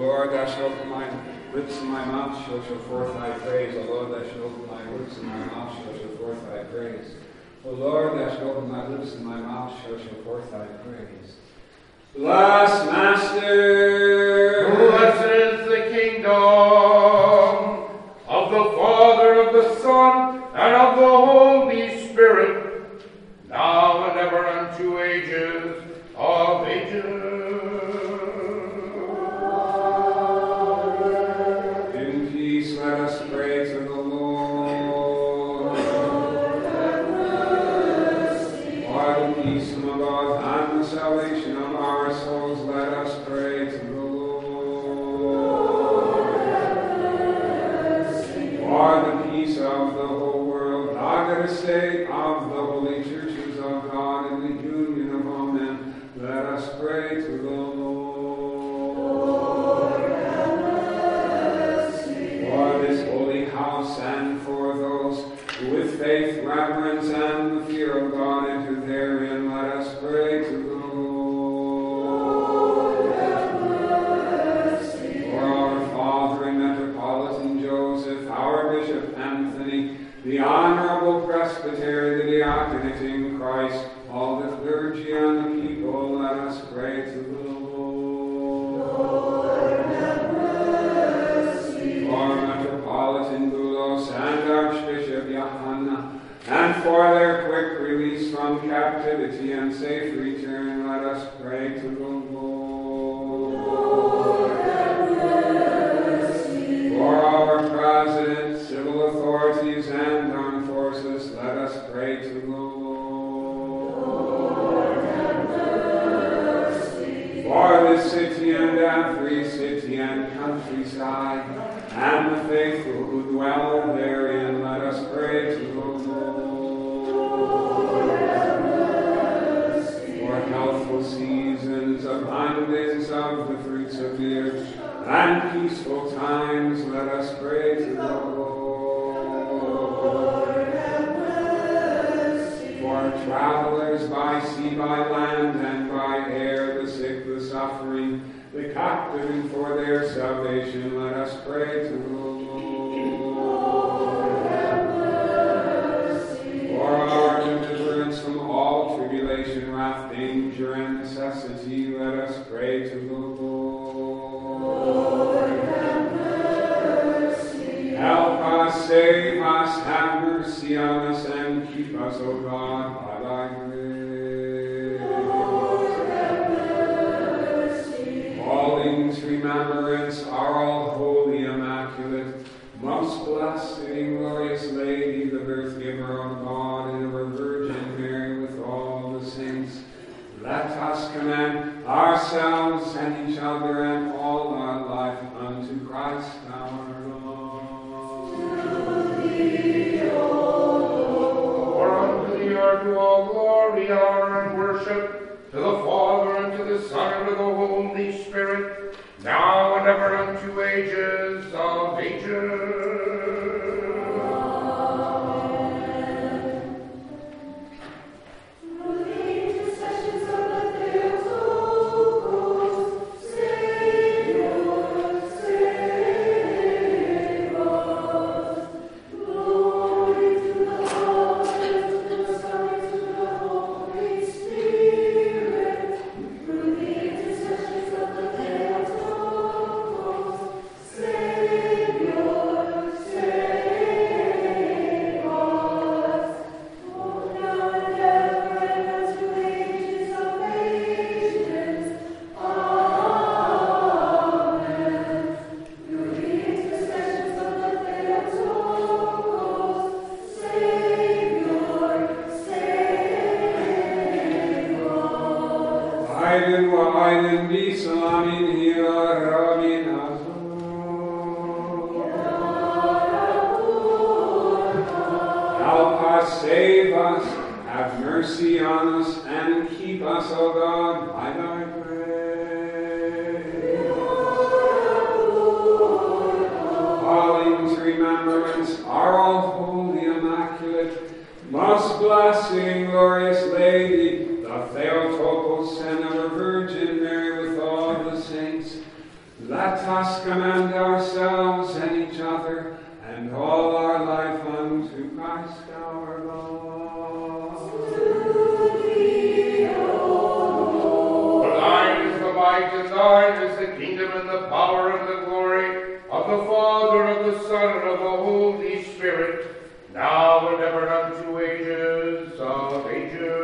Lord, thou shalt open my lips and my mouth shall show forth thy praise. O Lord, thou shalt open my lips and my mouth shall show forth thy praise. O Lord, thou shalt open my lips and my mouth shall show forth thy praise. Bless Master. Blessed is the kingdom of the Father, of the Son, and of the Holy Spirit, now and ever unto ages of ages. In peace let us pray to the Lord. For the peace from above and the salvation of our souls, let us pray to the Lord. For the peace of the whole world, the good state of the holy churches of God, and the union of all men, let us pray to the Lord. For this holy house, and for those who with faith, reverence, and the fear of God enter therein, let us pray to the Lord. For our Father and Metropolitan Joseph, our Bishop Anthony, the Honorable Presbytery, the Diaconate in Christ, all the clergy and the people, let us pray to the Lord. For Metropolitan Boulos and Archbishop Johanna, and for their quick release from captivity and safe return, let us pray to the Lord. For our President, civil authorities, and armed forces, let us pray to the Lord. For this city and every city and countryside, and the faithful who dwell therein, let us pray to the Lord. For healthful seasons, abundance of the fruits of the earth, and peaceful times, let us pray to the Lord. For travelers by sea, by land, and by air, the sick, the suffering, the captive, and for their salvation, let us pray to the Lord. For our deliverance from all tribulation, wrath, danger, and necessity, let us pray to the Lord. Help us, save us, have mercy on us, and keep us, O God, by thy grace. Callings, remembrance, are all holy, immaculate, most blessed and glorious Lady, the birth giver of God, and ever Virgin Mary, with all the saints. Let us commend ourselves and each other and all our life unto Christ our Lord. For unto thee are due all glory, honor, and worship, to the Father, and to the Son, and to the Holy Spirit, now and ever unto ages of ages. Save us, have mercy on us, and keep us, O God, by thy grace. Callings, remembrance, are all holy, immaculate, most blessed and glorious Lady, the Theotokos and ever Virgin Mary, with all the saints. Let Let us commend ourselves and each other and all our life unto Christ our Lord. For thine is the might, and thine is the kingdom, and the power, and the glory of the Father, of the Son, and of the Holy Spirit, now and ever, unto ages of ages.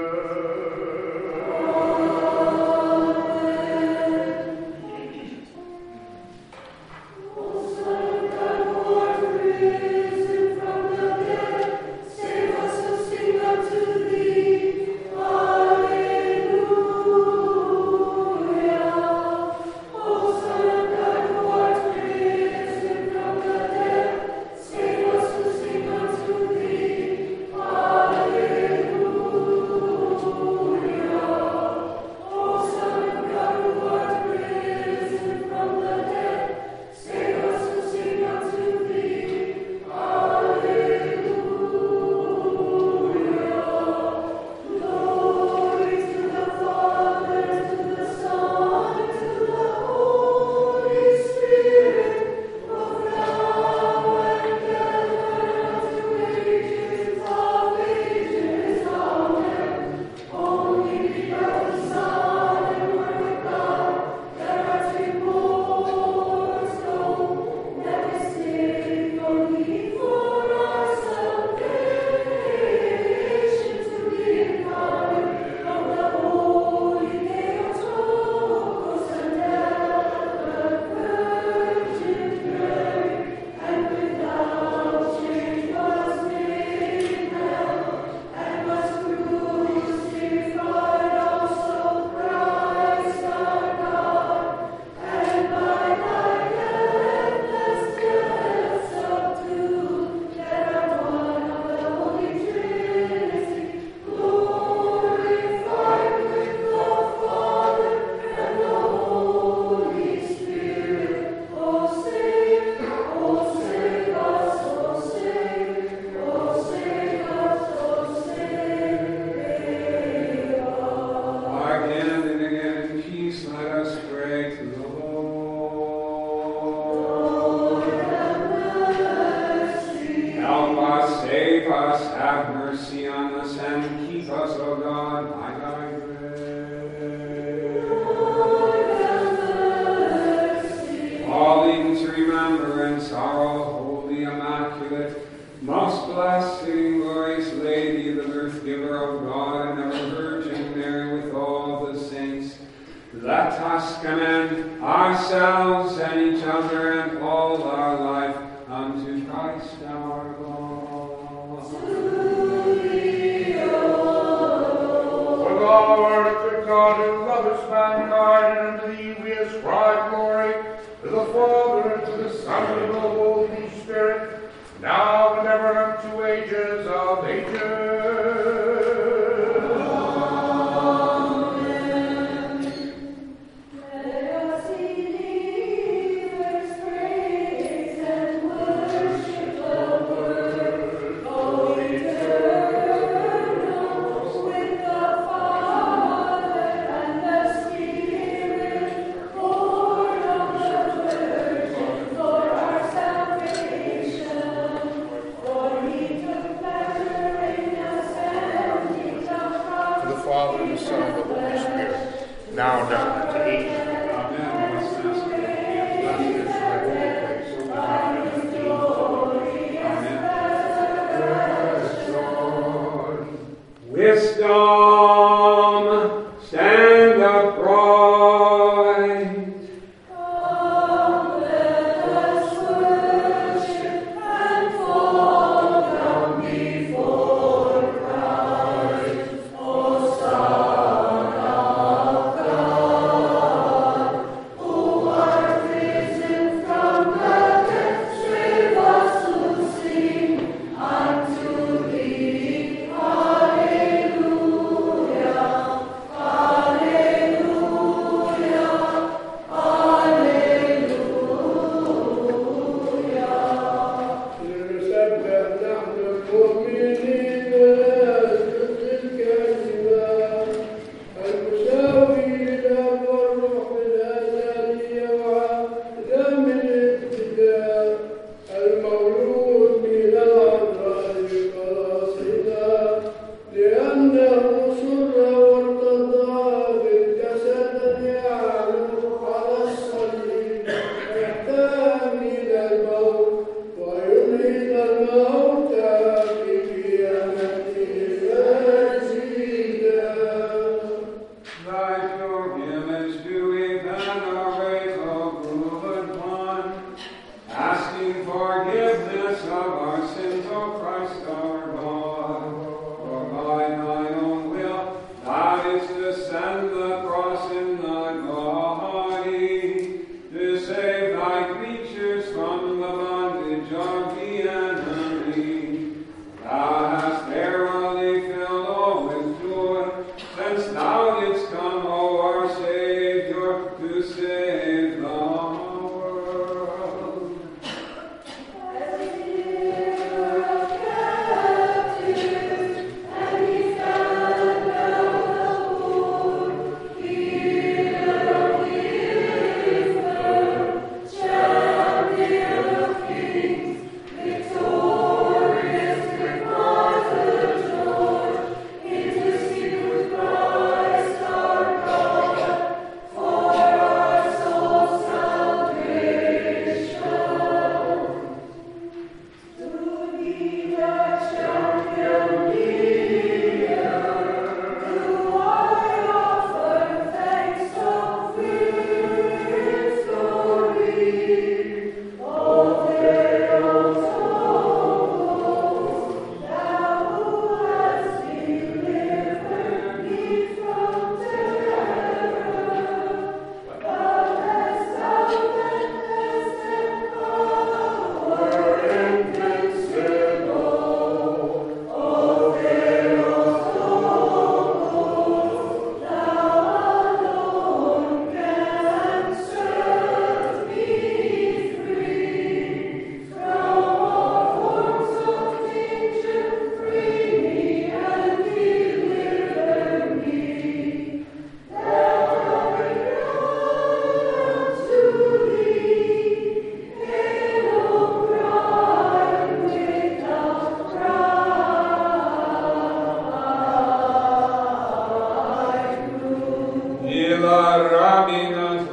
Ila Rabina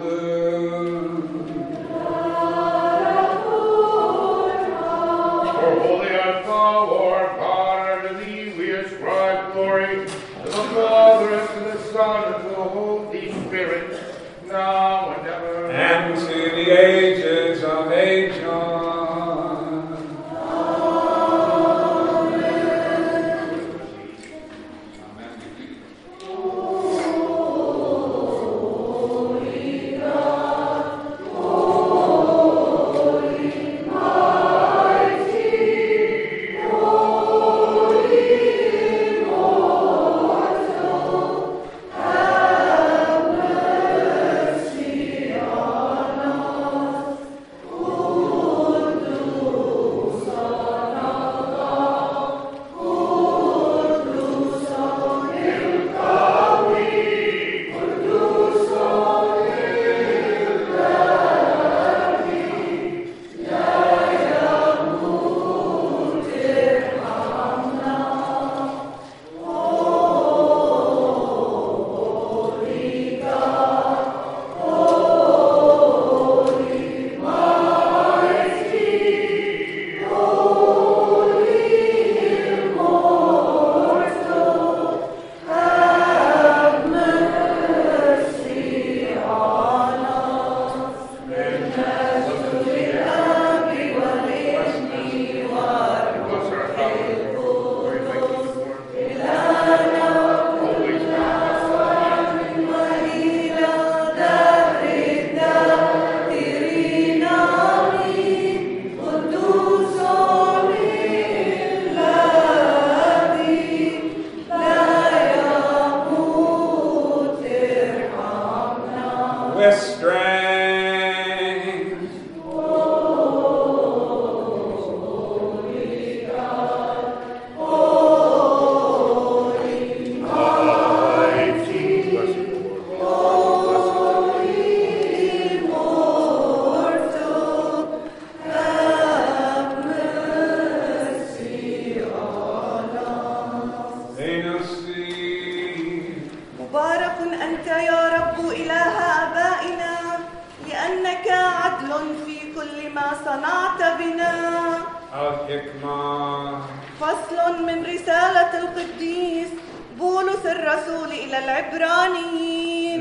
For holy art thou, Lord God, and unto thee we ascribe glory, to the Father, and to the Son, and to the Holy Spirit, now and ever. and to the ages of ages. With strength. مبارك أنت يا رب إله آبائنا، لأنك عدل في كل ما صنعت بنا. الحكمة. فصل من رسالة القديس بولس الرسول إلى العبرانيين.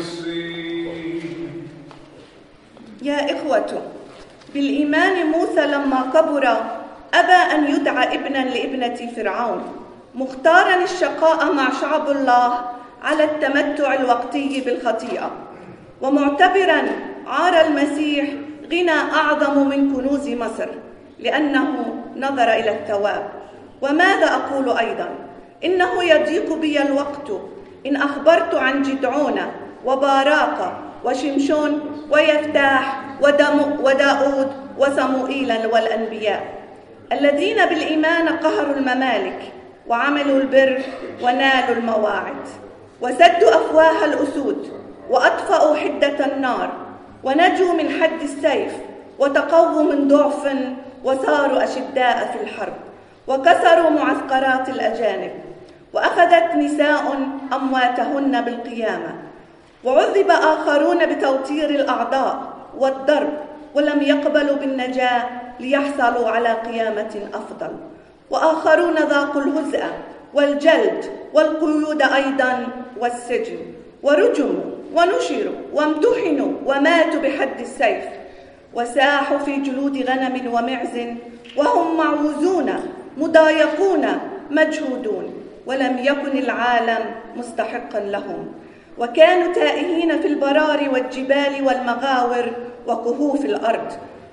يا إخوة، بالإيمان موسى لما كبر أبى أن يدعى ابنا لابنة فرعون، مختارا الشقاء مع شعب الله على التمتع الوقتي بالخطيئة، ومعتبرا عار المسيح غنى أعظم من كنوز مصر، لأنه نظر إلى الثواب. وماذا أقول أيضا؟ إنه يضيق بي الوقت إن أخبرت عن جدعون وباراق وشمشون ويفتاح وداود وصموئيل والأنبياء، الذين بالإيمان قهروا الممالك وعملوا البر ونالوا المواعظ، وسدوا أفواه الأسود وأطفأوا حدة النار، ونجوا من حد السيف، وتقووا من ضعف، وصاروا أشداء في الحرب، وكسروا معسكرات الأجانب، وأخذت نساء أمواتهن بالقيامة، وعذب آخرون بتوتير الأعضاء والضرب، ولم يقبلوا بالنجاة ليحصلوا على قيامة أفضل، وآخرون ذاقوا الهزء والجلد والقيود أيضا والسجن، ورجموا ونشروا وامتحنوا وماتوا بحد السيف، وساحوا في جلود غنم ومعز، وهم معوزون مضايقون مجهودون، ولم يكن العالم مستحقا لهم، وكانوا تائهين في البرار والجبال والمغاور وكهوف الأرض.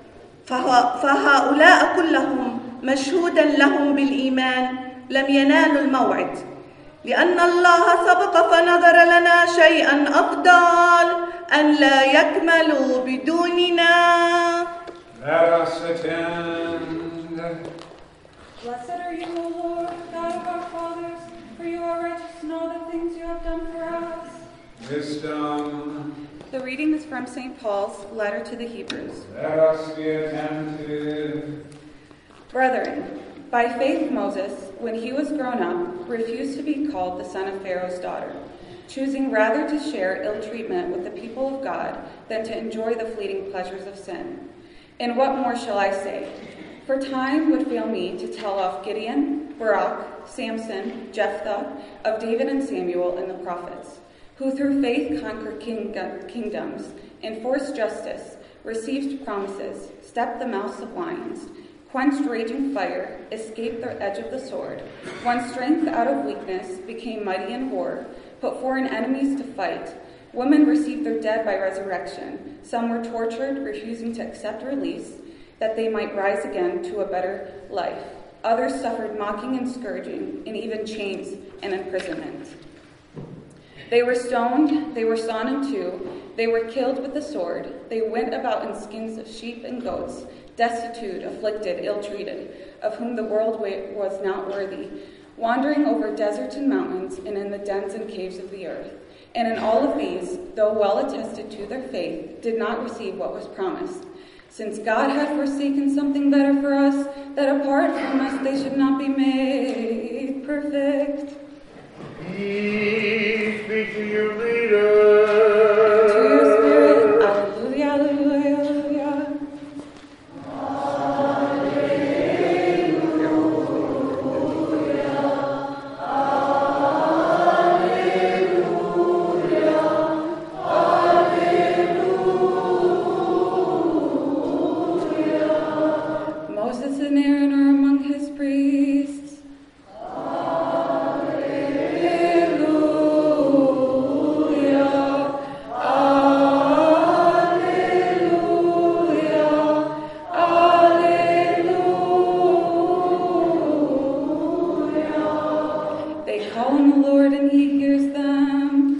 فهؤلاء كلهم مشهودا لهم بالإيمان لم ينالوا الموعد، لأن الله سبق فنظر لنا شيئا أفضل، أن لا يكملوا بدوننا. Let us attend. Blessed are you, O Lord, God of our fathers, for you are righteous in all the things you have done for us. Wisdom. The reading is from St. Paul's letter to the Hebrews. Let us be attentive. Brethren, by faith Moses, when he was grown up, refused to be called the son of Pharaoh's daughter, choosing rather to share ill treatment with the people of God than to enjoy the fleeting pleasures of sin. And what more shall I say? For time would fail me to tell of Gideon, Barak, Samson, Jephthah, of David and Samuel and the prophets, who through faith conquered kingdoms, enforced justice, received promises, stepped the mouths of lions, quenched raging fire, escaped the edge of the sword, won strength out of weakness, became mighty in war, put foreign enemies to fight. Women received their dead by resurrection. Some were tortured, refusing to accept release, that they might rise again to a better life. Others suffered mocking and scourging, and even chains and imprisonment. They were stoned, they were sawn in two, they were killed with the sword. They went about in skins of sheep and goats, destitute, afflicted, ill-treated, of whom the world was not worthy, wandering over deserts and mountains, and in the dens and caves of the earth. And in all of these, though well attested to their faith, did not receive what was promised, since God had forsaken something better for us, that apart from us they should not be made perfect. Peace be to your leader. To your spirit, alleluia, alleluia, alleluia. Moses and Aaron are among his priests. They call on the Lord and he hears them.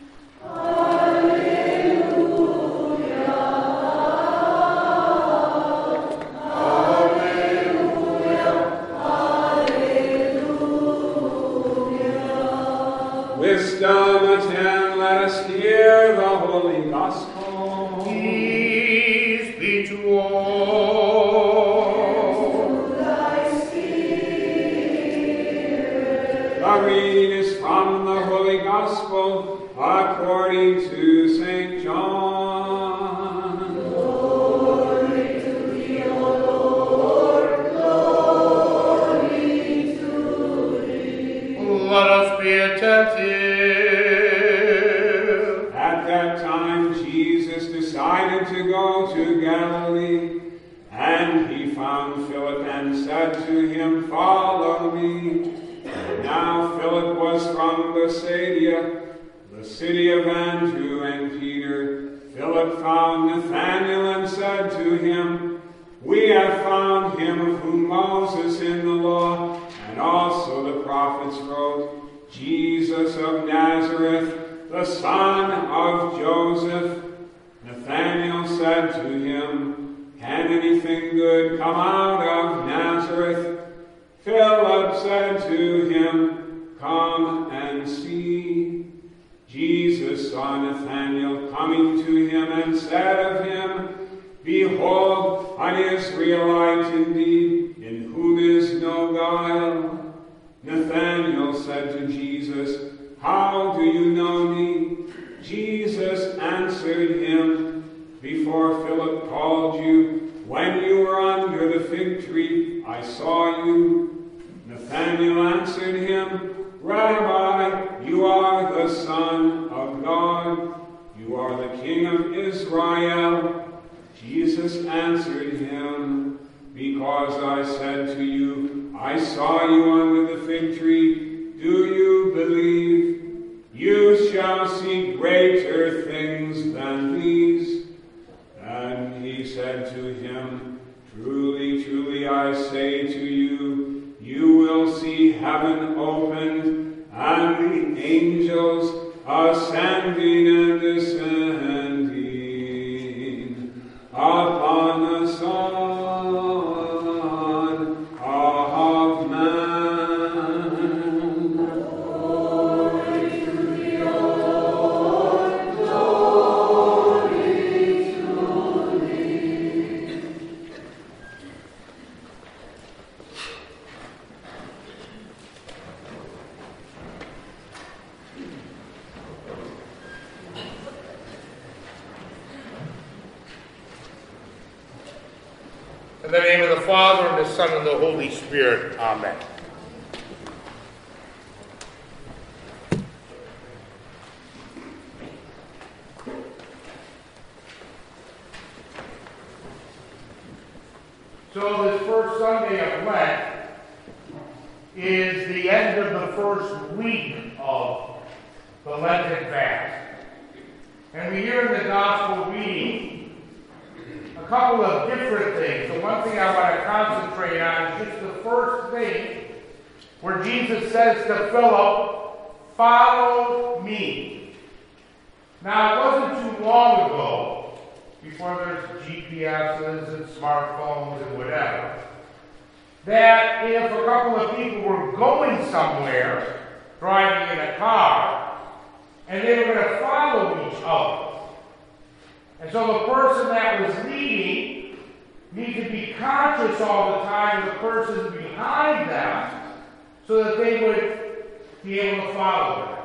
Wisdom attend, let us hear the holy gospel. Peace be to all. The reading is from the Holy Gospel according to St. John. Glory to thee, O Lord. Glory to thee. Let us be attentive. At that time, Jesus decided to go to Galilee, and he found Philip and said to him, "Follow me." Now Philip was from Bethsaida, the city of Andrew and Peter. Philip found Nathanael and said to him, "We have found him of whom Moses in the law and also the prophets wrote, Jesus of Nazareth, the son of Joseph." Nathanael said to him, "Can anything good come out of Nazareth?" Philip said to him, "Come and see." Jesus saw Nathanael coming to him and said of him, "Behold, an Israelite indeed, in whom is no guile." Nathanael said to Jesus, "How do you know me?" Jesus answered him, "Before Philip called you, when you were under the fig tree, I saw you." Nathanael answered him, "Rabbi, you are the Son of God. You are the King of Israel." Jesus answered him, "Because I said to you, I saw you under the fig tree, do you believe? You shall see greater things than these." And he said to him, "Truly, truly, I say to you, you will see heaven opened and the angels ascending and descending upon the Son of Man." Glory to thee, O Lord, glory to thee. In the name of the Father, and the Son, and the Holy Spirit. Amen. So this first Sunday of Lent is the end of the first week of the Lenten fast. And we hear in the Gospel reading a couple of different things. The one thing I want to concentrate on is just the first thing where Jesus says to Philip, "Follow me." Now, it wasn't too long ago, before there's GPSs and smartphones and whatever, that if a couple of people were going somewhere, driving in a car, and they were going to follow each other. And so the person that was leading needed to be conscious all the time of the person behind them so that they would be able to follow them.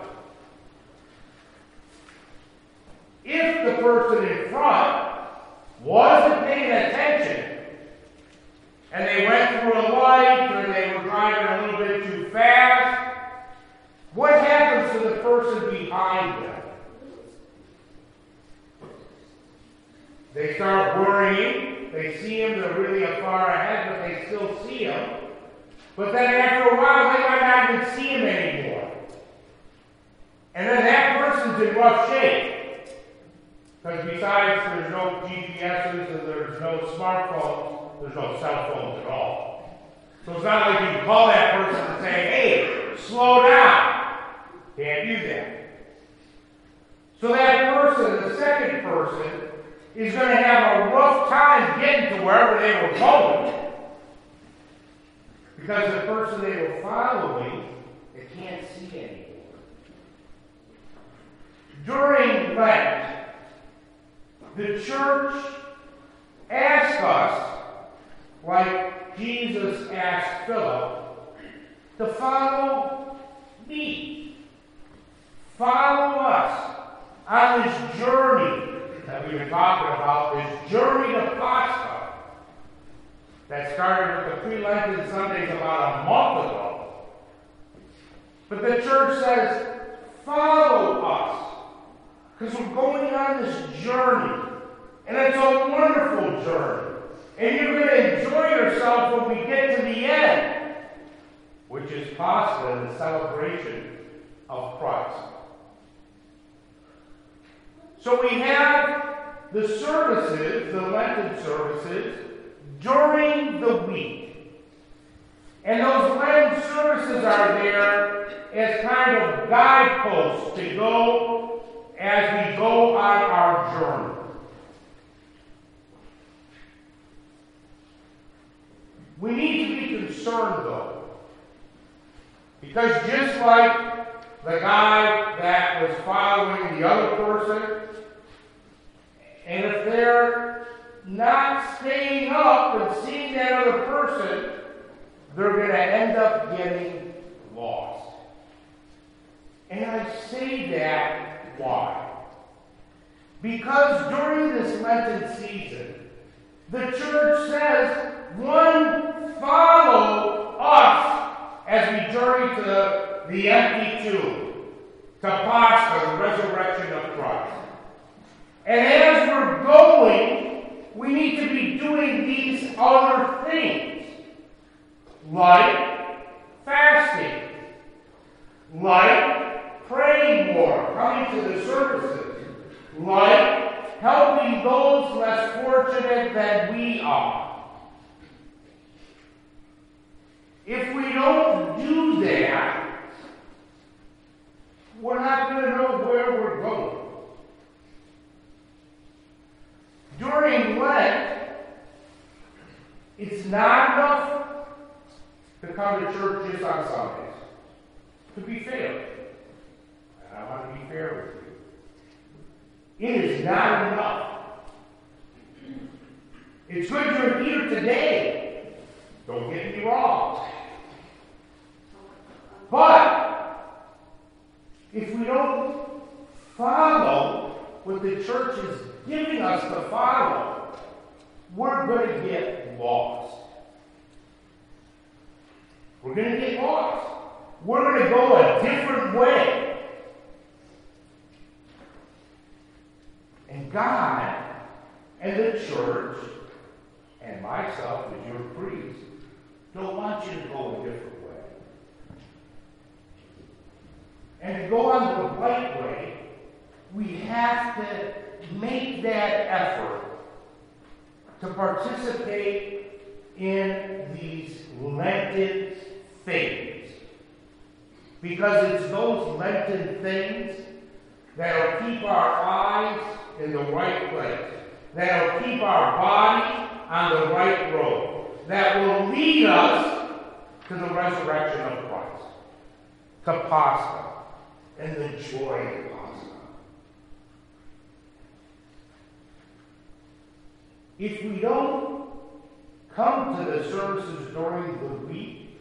If the person in front wasn't paying attention, and they went through a light, or they were driving a little bit too fast, what happens to the person behind them? They start worrying. They see him, they're really far ahead, but they still see him. But then after a while, they might not even see him anymore. And then that person's in rough shape. Because besides there's no GPSs and there's no smartphones, there's no cell phones at all. So it's not like you can call that person and say, "Hey, slow down." Can't do that. So that person, the second person, is going to have a rough time getting to wherever they were going. Because the person they were following, they can't see anymore. During Lent, the church asks us, like Jesus asked Philip, to follow me. Follow us on this journey that we've been talking about, this journey to Pascha that started with the pre-Lenten Sundays about a month ago. But the church says, follow us, because we're going on this journey. And it's a wonderful journey. And you're going to enjoy yourself when we get to the end, which is Pascha, the celebration of Christ. So we have the services, the Lenten services, during the week. And those Lenten services are there as kind of guideposts to go as we go on our journey. We need to be concerned, though, because just like the guy that was following the other person, and if they're not staying up and seeing that other person, they're going to end up getting lost. And I say that why? Because during this Lenten season, the church says, one, follow us as we journey to the empty tomb, to Pascha, the resurrection of Christ. And as we're going, we need to be doing these other things, like fasting, like praying more, coming to the services, like helping those less fortunate than we are. If we don't do that, we're not going to know where we're going. During Lent, it's not enough to come to church just on Sundays. To be fair, and I want to be fair with you, it is not enough. It's good you're here today. Don't get me wrong. But if we don't follow what the church is giving us to follow, we're going to get lost. We're going to get lost. We're going to go a different way. And God and the church and myself as your priest don't want you to go a different way. And to go on the right way, we have to make that effort to participate in these Lenten things. Because it's those Lenten things that'll keep our eyes in the right place, that'll keep our body on the right road, that will lead us to the resurrection of Christ, to Pascha, and the joy of Pascha. If we don't come to the services during the week,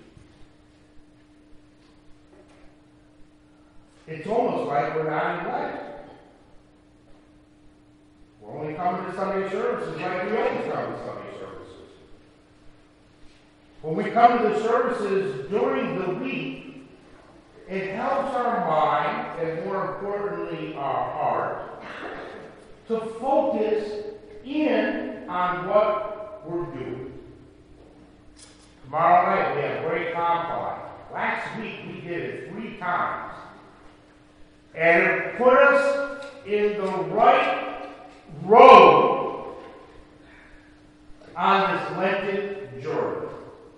it's almost like we're not in life. We're only coming to Sunday services like we always come to Sunday services. When we come to the services during the week, it helps our mind, and more importantly, our heart, to focus in on what we're doing. Tomorrow night we have Great Combine. Last week we did it 3 times. And it put us in the right road on this Lenten journey.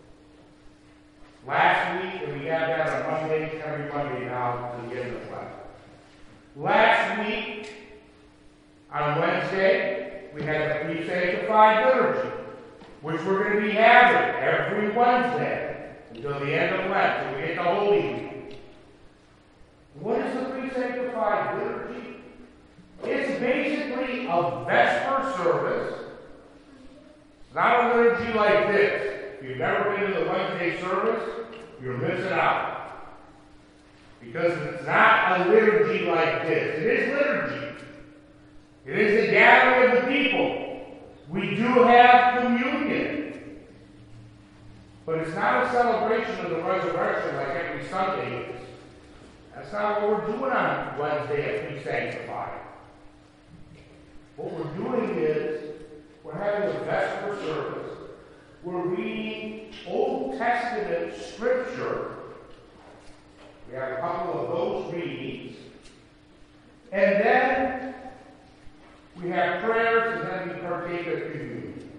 Last week, and we have that on Monday, every Monday now to the end of the class. Last week, on Wednesday, we had the pre-sanctified liturgy, which we're going to be having every Wednesday until the end of Lent, until we get to Holy Week. What is the pre-sanctified liturgy? It's basically a Vesper service. It's not a liturgy like this. If you've never been to the Wednesday service, you're missing out. Because it's not a liturgy like this. It is liturgy. It is the gathering of the people. We do have communion. But it's not a celebration of the resurrection like every Sunday is. That's not what we're doing on Wednesday at Pre-Sanctified. What we're doing is we're having a Vesper service. We're reading Old Testament scripture. We have a couple of those readings. And then we have prayers, and then we partake of communion.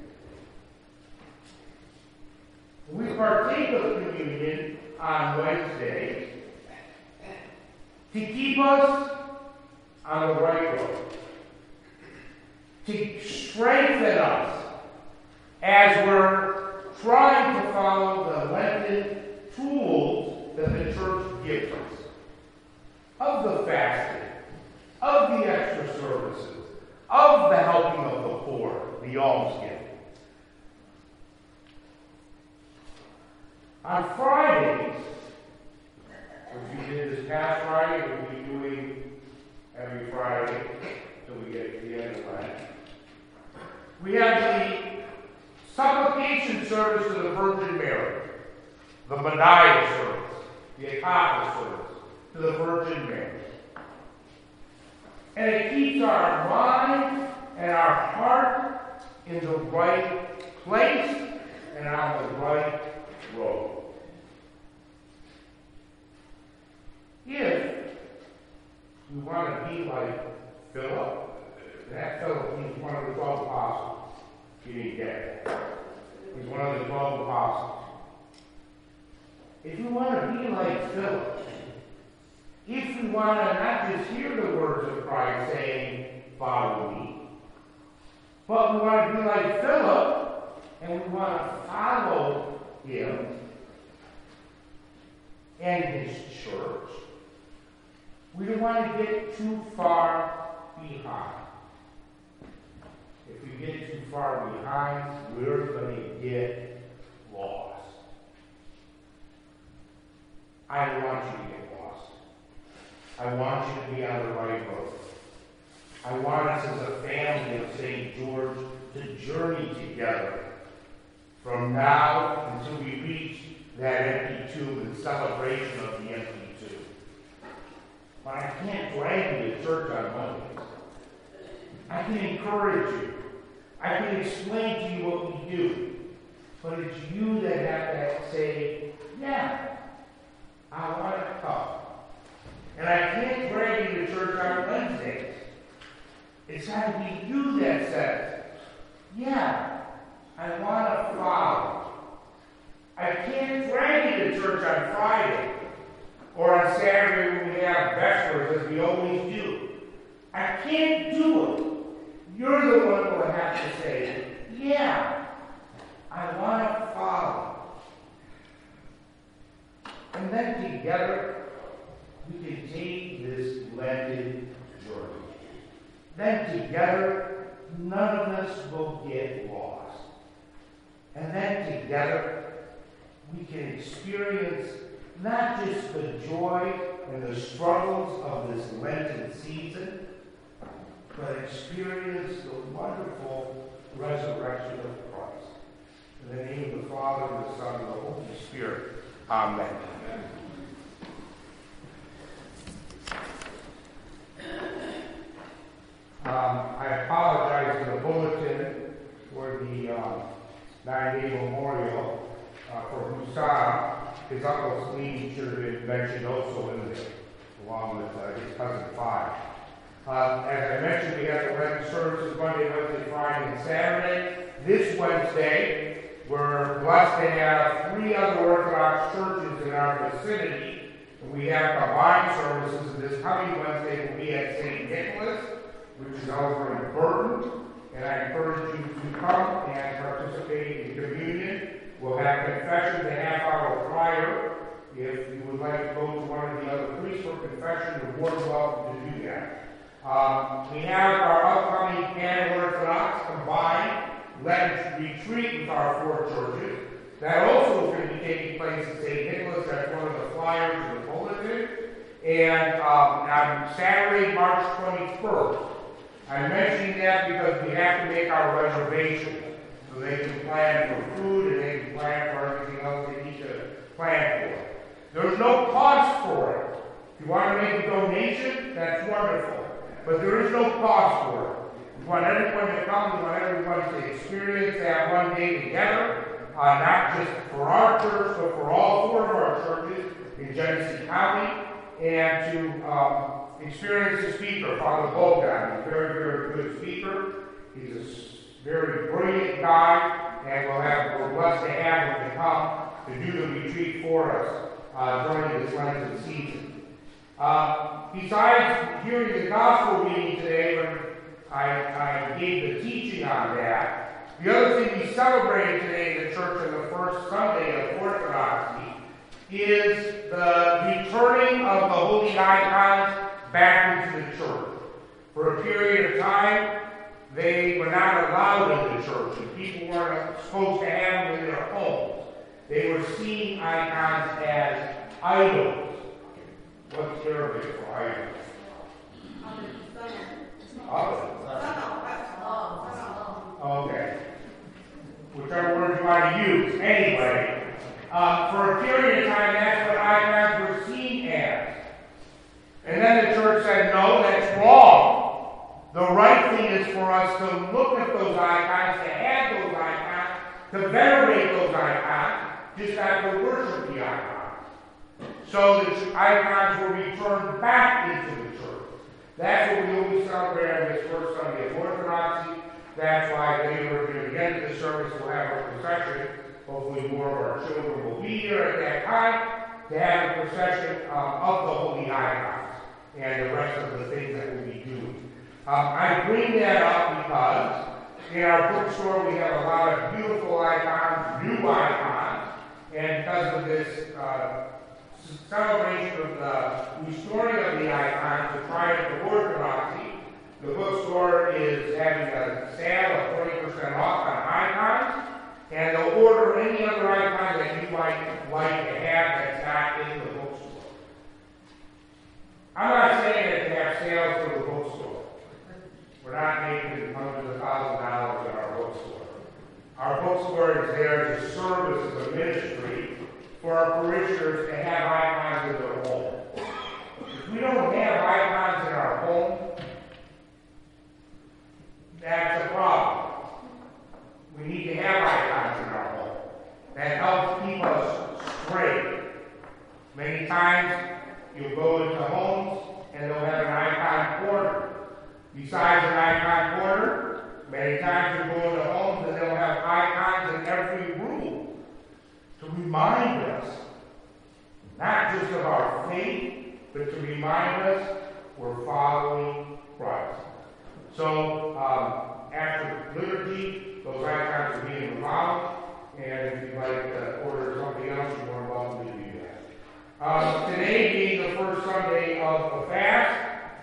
We partake of communion on Wednesday to keep us on the right road, to strengthen us as we're trying to follow the Lenten tools that the church gives us, of the fasting, of the extra services, of the helping of the poor, the almsgiving. On Fridays, which we did this past Friday, we'll be doing every Friday until we get to the end of Lent. We have the supplication service to the Virgin Mary, the Messiah service, the Apostle service to the Virgin Mary. And it keeps our mind and our heart in the right place and on the right road. If we want to be like Philip, that Philip, he's one of the 12 apostles. He didn't get it. He's one of the 12 apostles. If we want to be like Philip, if we want to not just hear the words of Christ saying, "Follow me," but we want to be like Philip, and we want to follow him and his church, we don't want to get too far behind. If we get too far behind, we're going to get lost. I don't want you to get lost. I want you to be on the right road. I want us as a family of St. George to journey together from now until we reach that empty tomb in celebration of the empty tomb. But I can't drag you to church on Mondays. I can encourage you. I can explain to you what we do. But it's you that have to say, yeah, I want to come. And I can't drag you to church on Wednesdays. It's got to be you that says, yeah, I want to follow. I can't drag you to church on Friday or on Saturday when we have vespers, as we always do. I can't do it. You're the one who will have to say, yeah, I want to follow. And then together, we can take this Lenten journey. Then together, none of us will get lost. And then together, we can experience not just the joy and the struggles of this Lenten season, but experience the wonderful resurrection of Christ. In the name of the Father, and the Son, and the Holy Spirit. Amen. I apologize in the bulletin for the 9-day memorial for Hussam. His Uncle Sleen should have been mentioned also in this, along with his cousin Five. As I mentioned, we have the Lenten services Monday, Wednesday, Friday, and Saturday. This Wednesday, we're blessed to have 3 other Orthodox churches in our vicinity. We have combined services, and this coming Wednesday will be at St. Nicholas, which is over in Burton. And I encourage you to come and participate in communion. We'll have confessions a half hour prior. If you would like to go to one of the other priests for confession, you're more than welcome to do that. We have our upcoming Canon Orthodox combined Lenten retreat with our 4 churches. That also is going to be taking place at St. Nicholas. That's one of the flyers in the bulletin. And on Saturday, March 21st. I'm mentioning that because we have to make our reservation so they can plan for food and they can plan for everything else they need to plan for. There's no cost for it. If you want to make a donation, that's wonderful. But there is no cost for it. We want everyone to come. We want everyone to experience that one day together, not just for our church, but for all 4 of our churches in Genesee County, and to experience the speaker, Father Bogdan. He's a very, very good speaker. He's a very brilliant guy, and we're blessed to have him to come to do the retreat for us during this Lenten season. Besides hearing the gospel reading today, when I gave the teaching on that, the other thing we celebrated today in the church on the first Sunday of Orthodoxy is the returning of the holy icons back into the church. For a period of time, they were not allowed in the church, and people weren't supposed to have them in their homes. They were seeing icons as idols. What's Arabic for idols? Okay. Whichever word you want to use. Anyway, for a period of time, that's what icons were seen as. And then the church said, no, that's wrong. The right thing is for us to look at those icons, to have those icons, to venerate those icons, just not to worship the icons. So the icons were returned back into the church. That's what we always celebrate on this first Sunday of Orthodoxy. That's why later near the end of the service we'll have a procession. Hopefully more of our children will be here at that time to have a procession of the holy icons and the rest of the things that we'll be doing. I bring that up because in our bookstore we have a lot of beautiful icons, new icons, and because of this celebration of the restoring of the icons, the triumph of Orthodoxy, the bookstore is having a sale of 20% off on icons, and they'll order any other icon that you might like to have that's not in the bookstore. I'm not saying that to have sales for the bookstore. We're not making hundreds of thousands of dollars in our bookstore. Our bookstore is there to serve as a ministry for our parishioners to have icons in their home. If we don't have icons in our home, that's a problem. We need to have icons in our home. That helps keep us straight. Many times you'll go into homes and they'll have an icon corner. Besides an icon corner, many times you'll go into homes and they'll have icons in every room to remind us, not just of our faith, but to remind us we're following Christ. So, after liturgy, those icons are being removed, and if you'd like to order something else, you're more welcome to do that. Today being the first Sunday of the fast,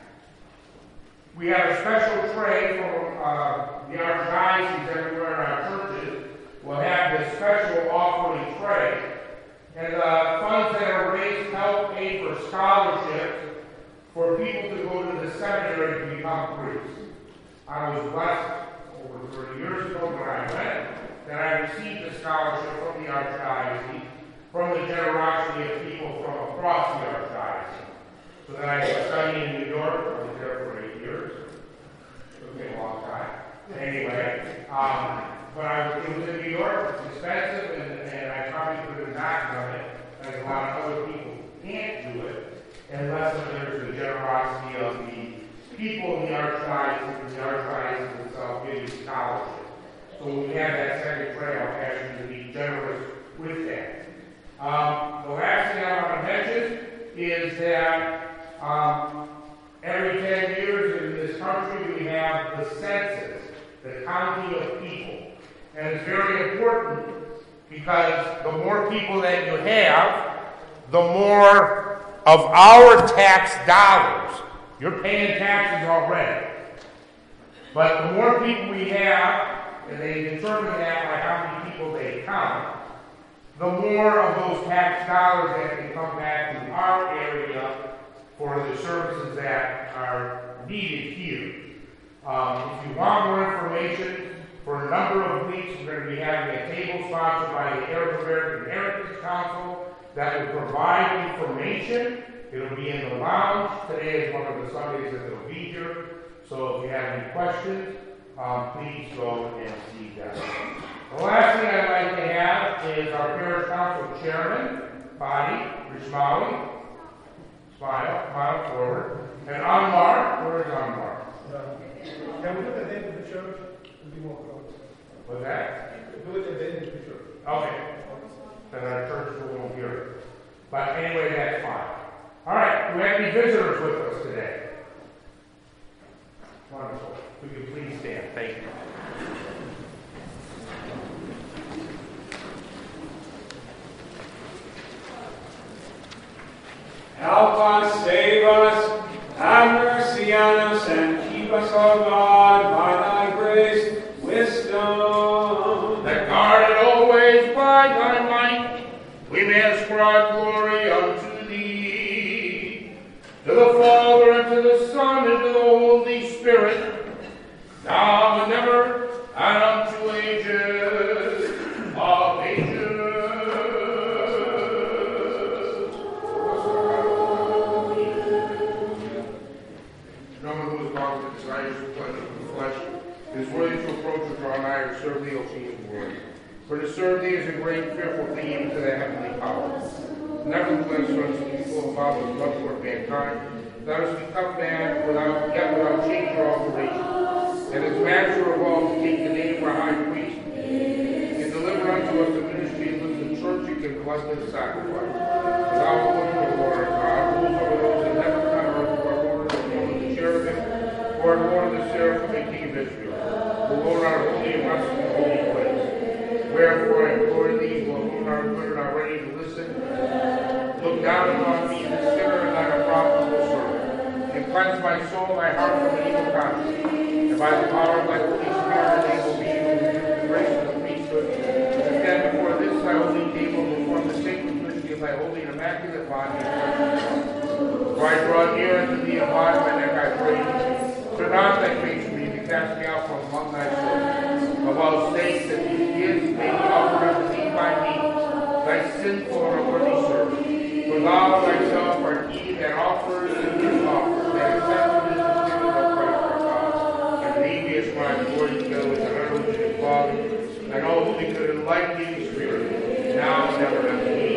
we have a special tray from the Archdiocese everywhere in our churches. We'll have this special offering tray. And the funds that are raised help pay for scholarships for people to go to the seminary to become priests. I was blessed over 30 years ago when I went that I received a scholarship from the Archdiocese from the generosity of people from across the Archdiocese. So that I could study in New York. I was there for 8 years. It took me a long time. Anyway, but it was in New York, it's expensive, and I probably could have not done it, as a lot of other people can't do it, unless there's the generosity of the people in the Archdiocese, and the Archdiocese itself giving scholarship. So when we have that second tray, I'll ask you to be generous with that. The last thing I want to mention is that every 10 years in this country we have the census, the counting of people. And it's very important because the more people that you have, the more of our tax dollars. You're paying taxes already. But the more people we have, and they determine that by how many people they count, the more of those tax dollars that can come back to our area for the services that are needed here. If you want more information, for a number of weeks, we're going to be having a table sponsored by the Arab American Heritage Council that will provide information. It'll be in the lounge. Today is one of the Sundays that it'll be here. So if you have any questions, please go and see them. The last thing I'd like to have is our Parish Council Chairman, Badi Rishmawi. Smile forward. And Anwar, where is Anwar? Can we do the name of the church? What's that? Do it at the end of the church. Okay. Then our church won't hear it. But anyway, that's fine. All right. Do we have any visitors with us today? Wonderful. If we could please stand. Thank you. Help us, save us, have mercy on us, and keep us, O God, by thy grace, wisdom. That guarded always by thy might, we may ascribe glory unto thee, to the Father, and to the Son, and to the Holy Spirit, now and ever, and unto ages of ages. No one who is bound with desires of pleasure of the flesh is worthy to approach or draw nigh or serve thee, O King of glory. For to serve thee is a great and fearful thing, even to the heavenly power. Nevertheless, unto the people of our love toward mankind, let us become man without change or alteration. And as master of all, to take the name of our high priest, and deliver unto us the ministry of the church and can bless the sacrifice. Without looking, O Lord God, rules over those in heaven and on earth, who are Lord of the cherubim, who are Lord of the seraphim, and King of Israel. The Lord our holy and rest in the holy place. Wherefore I implore thee, who alone art good and are ready to listen, look down upon me, the sinner, and thine unprofitable servant, and cleanse my soul, my heart from an evil conscience, and by the power of thy Holy Spirit enable me to the grace of the priesthood, to stand before this thy holy table, perform the sacred mystery of thy holy and immaculate body and blood. For I draw near unto thee, and bow my neck, I pray thee. Turn not thy face from me, to cast me out from among thy children. Of all saints that these gifts may sinful or unworthy servant. For thou thyself art he that offers and gives offers, that accepted is the Spirit of Christ our God. And previous my glory to go with the unreligious Father, and all holy good and light giving Spirit, now and ever and ever.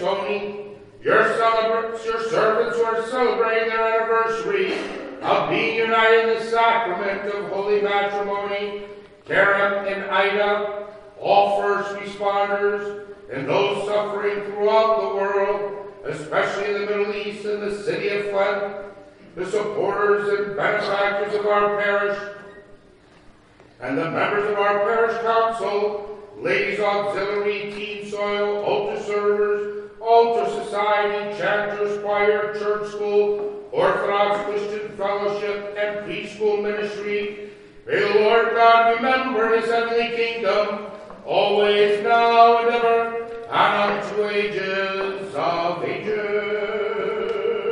Your servants who are celebrating their anniversary of being united in the sacrament of holy matrimony, Karen and Ida, all first responders, and those suffering throughout the world, especially in the Middle East and the city of Flint, the supporters and benefactors of our parish, and the members of our parish council, ladies auxiliary, teen soil, altar servers, altar society, chanters, choir, church school, Orthodox Christian fellowship, and preschool ministry. May the Lord God remember his heavenly kingdom, always, now, and ever, and unto ages of ages.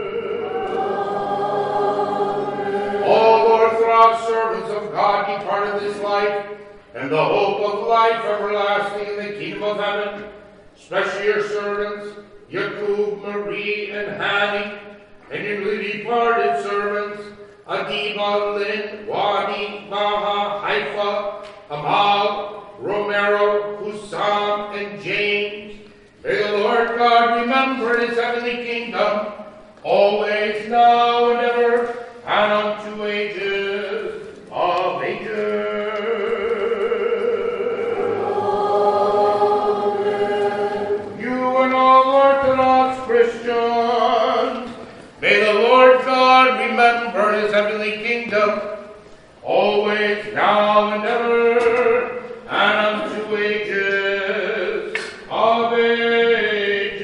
All Orthodox servants of God departed this life, and the hope of life everlasting in the kingdom of heaven, especially your servants, Yakub, Marie, and Hanny, and your newly departed servants, Adiba, Lynn, Wadi, Maha, Haifa, Amal, Romero, Hussam, and James. May the Lord God remember his heavenly kingdom, always, now, and ever, and unto ages of ages. You and all Orthodox Christians, may the Lord God remember his heavenly kingdom, always, now, and ever, and unto ages of ages.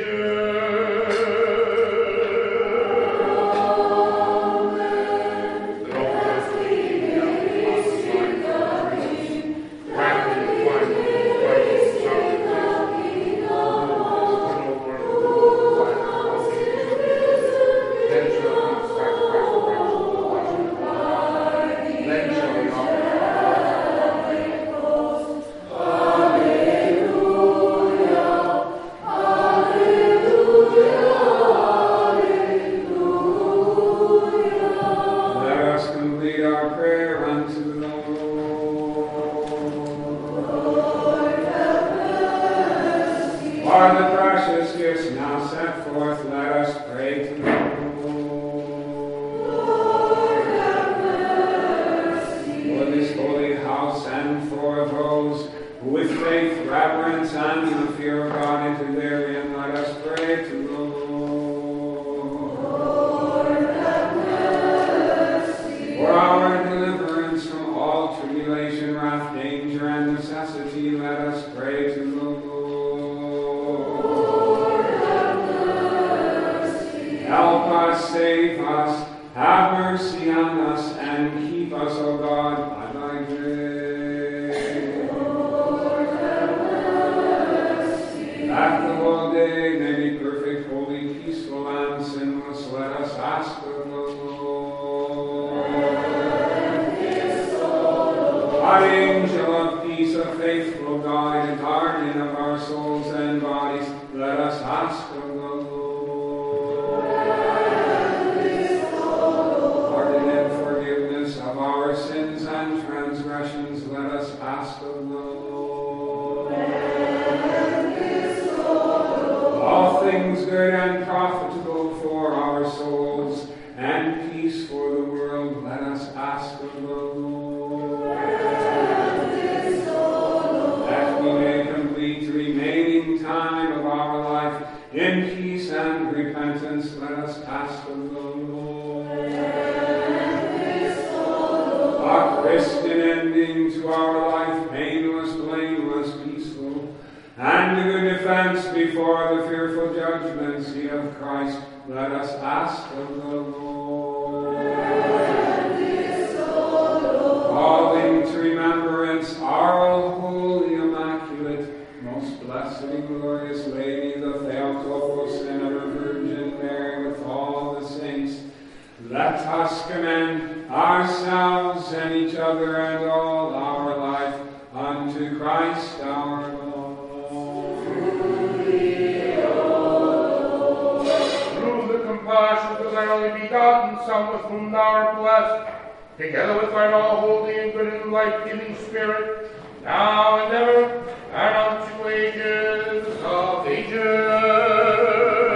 Together with thine all holy and good and life-giving Spirit, now and ever, and unto ages of ages.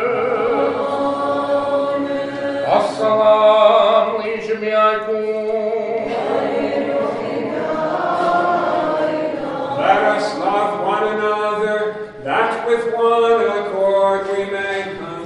Amen. Assalamu alaikum. with one accord we may confess.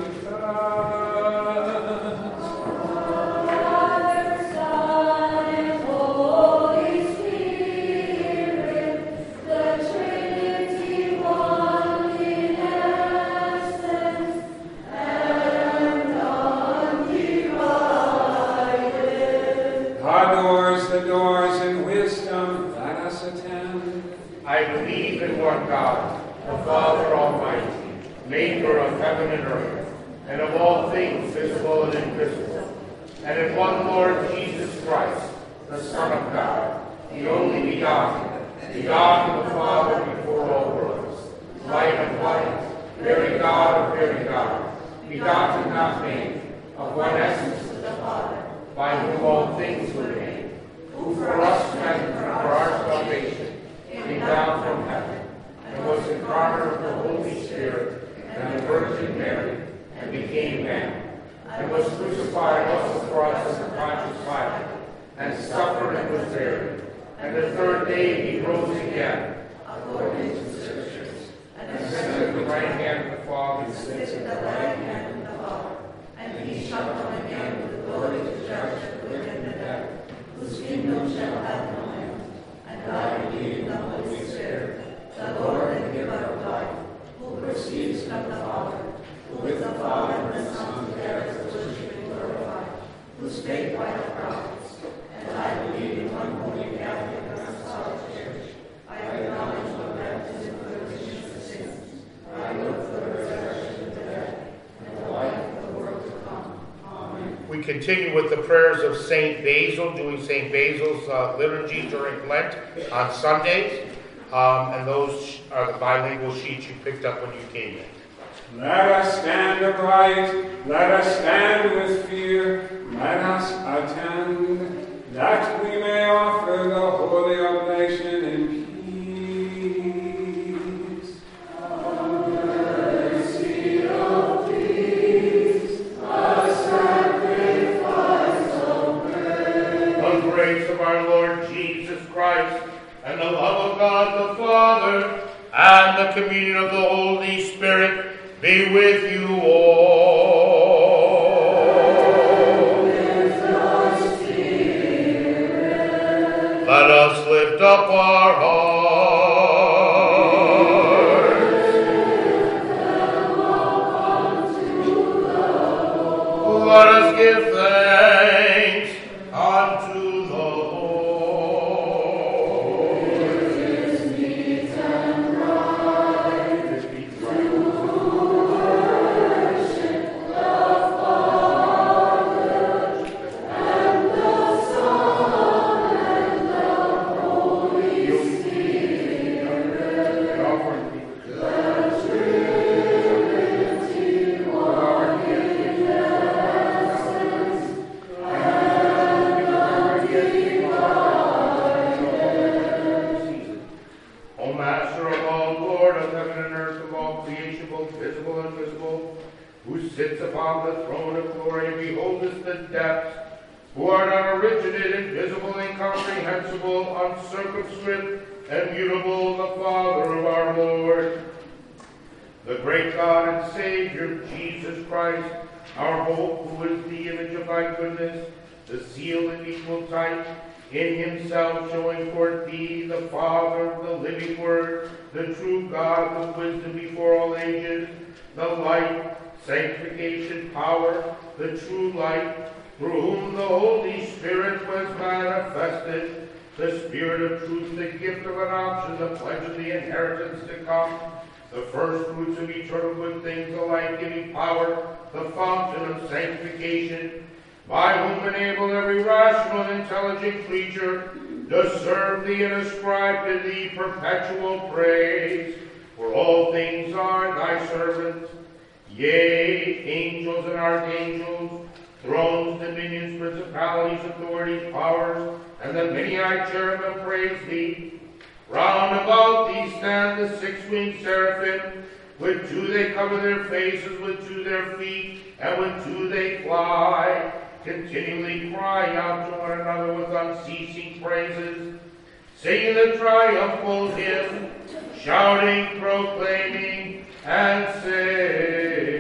The doors in wisdom, let us attend. I believe in one God, the Father Almighty, maker of heaven and earth, and of all things visible and invisible, and in one Lord Jesus Christ, the Son of God, the only begotten of the Father before all worlds, light of light, very God of very God, begotten not made, of one essence with the Father, by whom all things were made, who for us men, for our salvation, came down from heaven, and was incarnate of the Holy Spirit and the Virgin Mary, and became man, and was crucified also for us under Pontius Pilate, and suffered and was buried, and the third day he rose again, according to the Scriptures, and ascended at the right hand of the Father, and sits at the right hand of the Father, and he shall come again with glory to judge the quick and the dead, whose kingdom shall have no end. And I believe in the Holy Spirit, the Lord and giver of life, who proceeds from the Father, who with the Father and the Son there is worshiped and glorified, who spake by the prophets. And I believe in one holy Catholic and Apostolic Church. I acknowledge the baptism for the remission of sins. I look for the resurrection of the dead, and the life of the world to come. Amen. We continue with the prayers of St. Basil, doing St. Basil's liturgy during Lent on Sundays. And those are the bilingual sheets you picked up when you came in. Let us stand upright, let us stand with fear, let us attend, that we may offer the holy oblation in peace. Mercy of peace, a sacrifice of praise. The grace of our Lord Jesus Christ, and the love of God the Father, and the communion of the Holy Spirit be with you all. With your spirit. Let us lift up our hearts. Let us give thanks unto the Lord. It is meet and right to worship the Father and the Son and the Holy Spirit. The Trinity, one in essence, and undivided. O Master of all, Lord of heaven and earth, of all creation, both visible and invisible, who sits upon the throne of glory and beholdest the depths, who art unoriginate, invisible, incomprehensible, uncircumscribed, and mutable, the Father of our Lord, the great God and Savior, Jesus Christ, our hope, who is the image of thy goodness, the seal and equal type, in himself showing forth thee, the Father, the living Word, the true God, the wisdom before all ages, the light, sanctification, power, the true light, through whom the Holy Spirit was manifested, the Spirit of truth, the gift of adoption, the pledge of the inheritance to come, the first fruits of eternal good things, the life-giving power, the fountain of sanctification, by whom enabled every rational and intelligent creature to serve thee and ascribe to thee perpetual praise. For all things are thy servants, yea, angels and archangels, thrones, dominions, principalities, authorities, powers, and the many-eyed cherubim praise thee. Round about thee stand the six-winged seraphim. With two they cover their faces, with two their feet, and with two they fly, continually crying out to one another with unceasing praises, singing the triumphal hymn, shouting, proclaiming, and saying,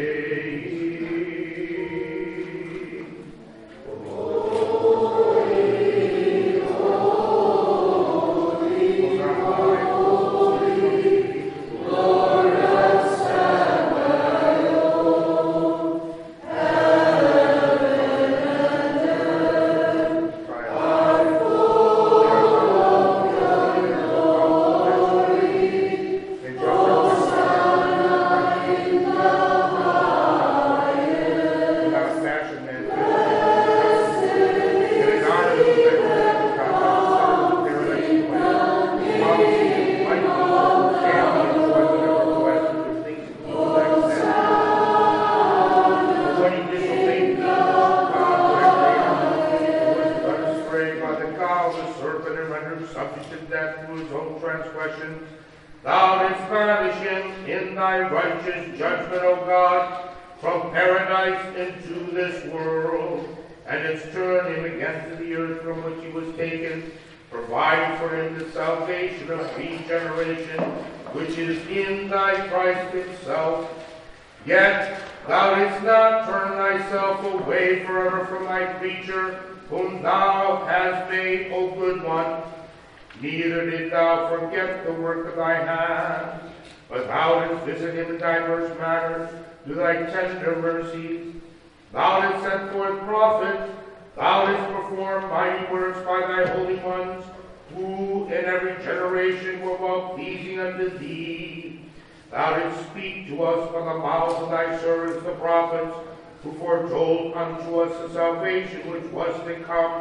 Thou didst banish him in thy righteous judgment, O God, from paradise into this world, and didst turn him again to the earth from which he was taken, providing for him the salvation of regeneration, which is in thy Christ himself. Yet thou didst not turn thyself away forever from thy creature, whom thou hast made, O good one. Neither did thou forget the work of thy hands, but thou didst visit him in diverse manners through thy tender mercies. Thou didst send forth prophets, thou didst perform mighty works by thy holy ones, who in every generation were well pleasing unto thee. Thou didst speak to us by the mouths of thy servants the prophets, who foretold unto us the salvation which was to come.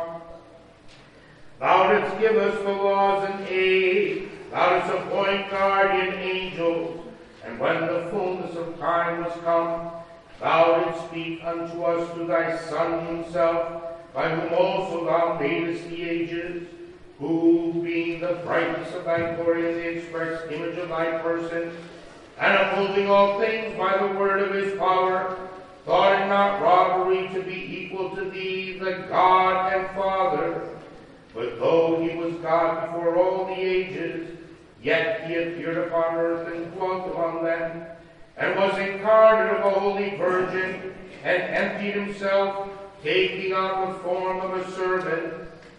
Thou didst give us the laws and aid. Thou didst appoint guardian angels. And when the fullness of time was come, thou didst speak unto us through thy Son himself, by whom also thou madest the ages, who, being the brightness of thy glory and the express image of thy person, and upholding all things by the word of his power, thought it not robbery to be equal to thee, the God and Father. But though he was God before all the ages, yet he appeared upon earth and dwelt among them, and was incarnate of a holy virgin, and emptied himself, taking on the form of a servant,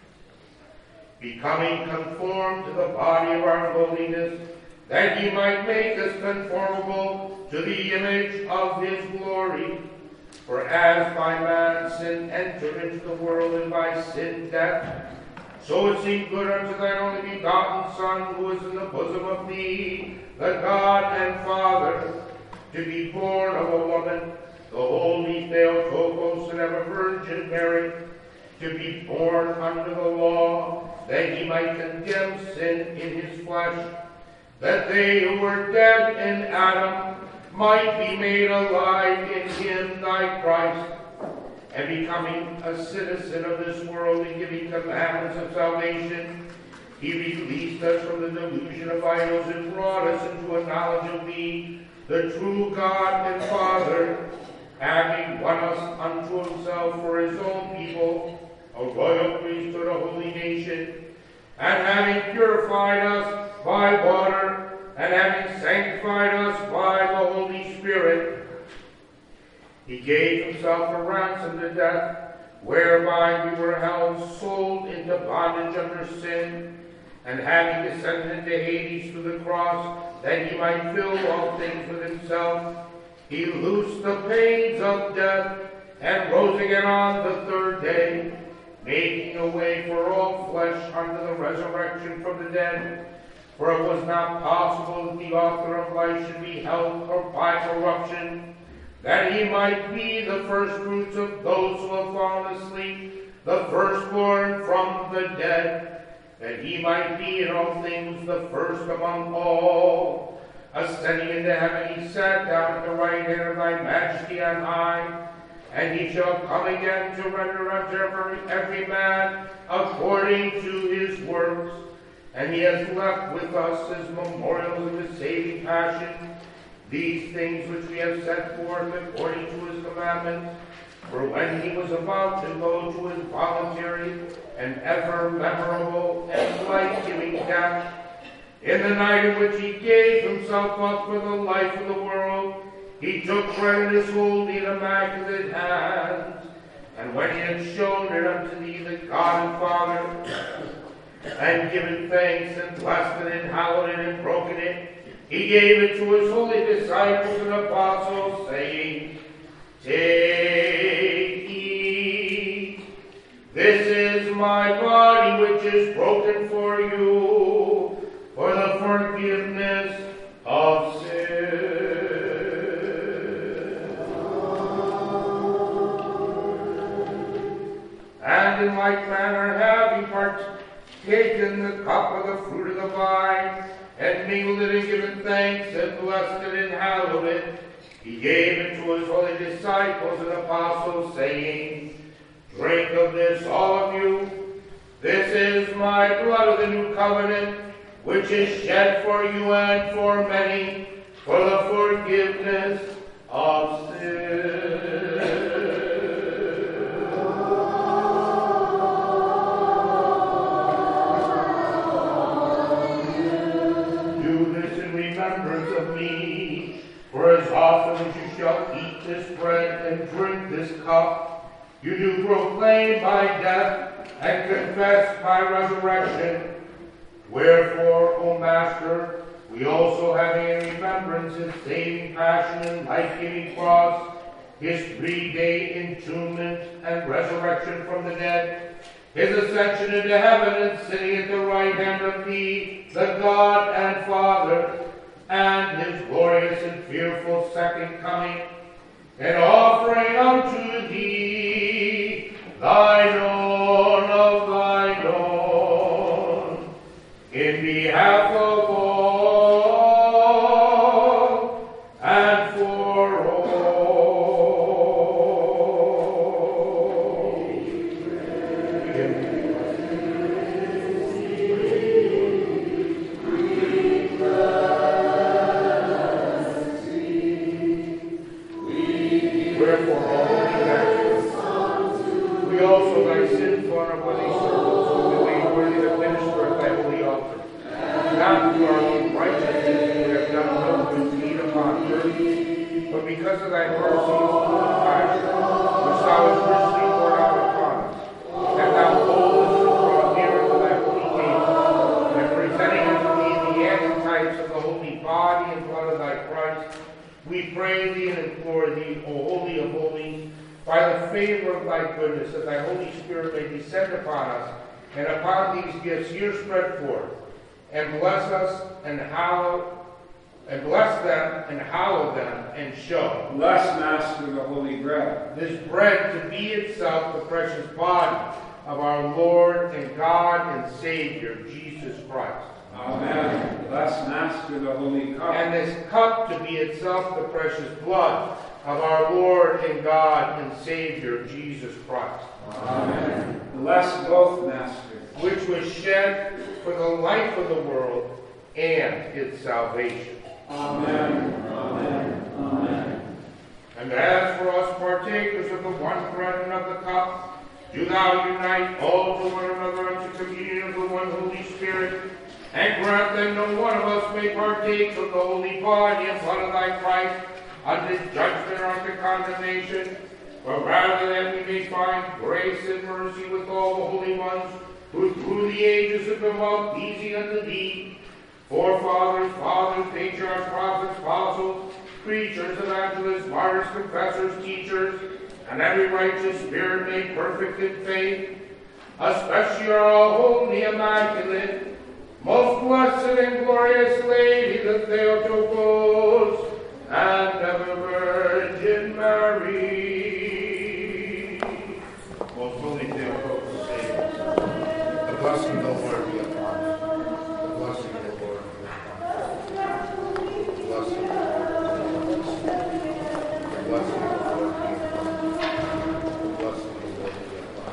becoming conformed to the body of our lowliness, that he might make us conformable to the image of his glory. For as by man sin entered into the world, and by sin death, so it seemed good unto thine only begotten Son, who is in the bosom of thee, the God and Father, to be born of a woman, the holy Theotokos, and ever Virgin Mary, to be born under the law, that he might condemn sin in his flesh, that they who were dead in Adam might be made alive in him, thy Christ. And becoming a citizen of this world and giving commandments of salvation, he released us from the delusion of idols and brought us into a knowledge of thee, the true God and Father, having won us unto himself for his own people, a royal priesthood, a holy nation, and having purified us by water, and having sanctified us by the Holy Spirit, he gave himself a ransom to death, whereby we were held sold into bondage under sin, and having descended into Hades through the cross, that he might fill all things with himself, he loosed the pains of death, and rose again on the third day, making a way for all flesh unto the resurrection from the dead. For it was not possible that the author of life should be held by corruption, that he might be the firstfruits of those who have fallen asleep, the firstborn from the dead, that he might be in all things the first among all. Ascending into heaven, he sat down at the right hand of thy majesty on high, and he shall come again to render unto every man according to his works. And he has left with us as memorials of his saving passion these things which we have set forth according to his commandments. For when he was about to go to his voluntary and ever memorable and life-giving death, In the night in which he gave himself up for the life of the world, he took bread in his holy and immaculate hands, and when he had shown it unto thee, the God and Father, and given thanks, and blessed it, and hallowed it, and broken it, he gave it to his holy disciples and apostles, saying, Take, eat, this is my body which is broken for you, for the forgiveness of sin. And in like manner having partaken the cup of the fruit of the vine, and mingled it and given thanks, and blessed it and hallowed it, he gave it to his holy disciples and apostles, saying, Drink of this, all of you. This is my blood of the new covenant, which is shed for you and for many, for the forgiveness of sin. For as often as you shall eat this bread and drink this cup, you do proclaim my death and confess my resurrection. Wherefore, O Master, we also having in remembrance his saving passion and life-giving cross, his 3-day entombment and resurrection from the dead, his ascension into heaven and sitting at the right hand of thee, the God and Father, and his glorious and fearful second coming, and offering unto thee thine own of thine own, in behalf of all and for all. We also, thy sinful and unworthy servants, who be made worthy to minister at thy holy altar. Not through our own righteousness we have done no good deed upon earth, but because of thy mercy and compassion, which thou hast richly poured out upon us, and thou boldest to draw nearer to thy holy gate, and presenting unto thee the antitypes of the holy body and blood of thy Christ, we pray thee and implore thee, O Holy of Holies, by the favor of thy goodness, that thy Holy Spirit may descend upon us, and upon these gifts here spread forth, and bless us and bless them and hallow them, and show. Bless, Master, the holy bread. This bread to be itself the precious body of our Lord and God and Savior, Jesus Christ. Amen. Bless, Master, the holy cup. And this cup to be itself the precious blood of our Lord and God and Savior, Jesus Christ. Amen. Bless both, Master. Which was shed for the life of the world and its salvation. Amen. Amen. Amen. And as for us partakers of the one bread and of the cup, do thou unite all to one another unto communion of the one Holy Spirit, and grant that no one of us may partake of the holy body and blood of thy Christ, unto judgment or unto condemnation, but rather that we may find grace and mercy with all the holy ones, who through the ages have been well pleasing unto thee, forefathers, fathers, patriarchs, prophets, apostles, preachers, evangelists, martyrs, confessors, teachers, and every righteous spirit made perfect in faith, especially our all-holy, immaculate, most blessed and glorious Lady, the Theotokos, and ever Virgin Mary. Most holy Theotokos, say, the blessing of the Lord be upon us. The blessing of the Lord be upon us. The blessing of the Lord be upon us. The blessing of the Lord be upon us. The blessing of the Lord be upon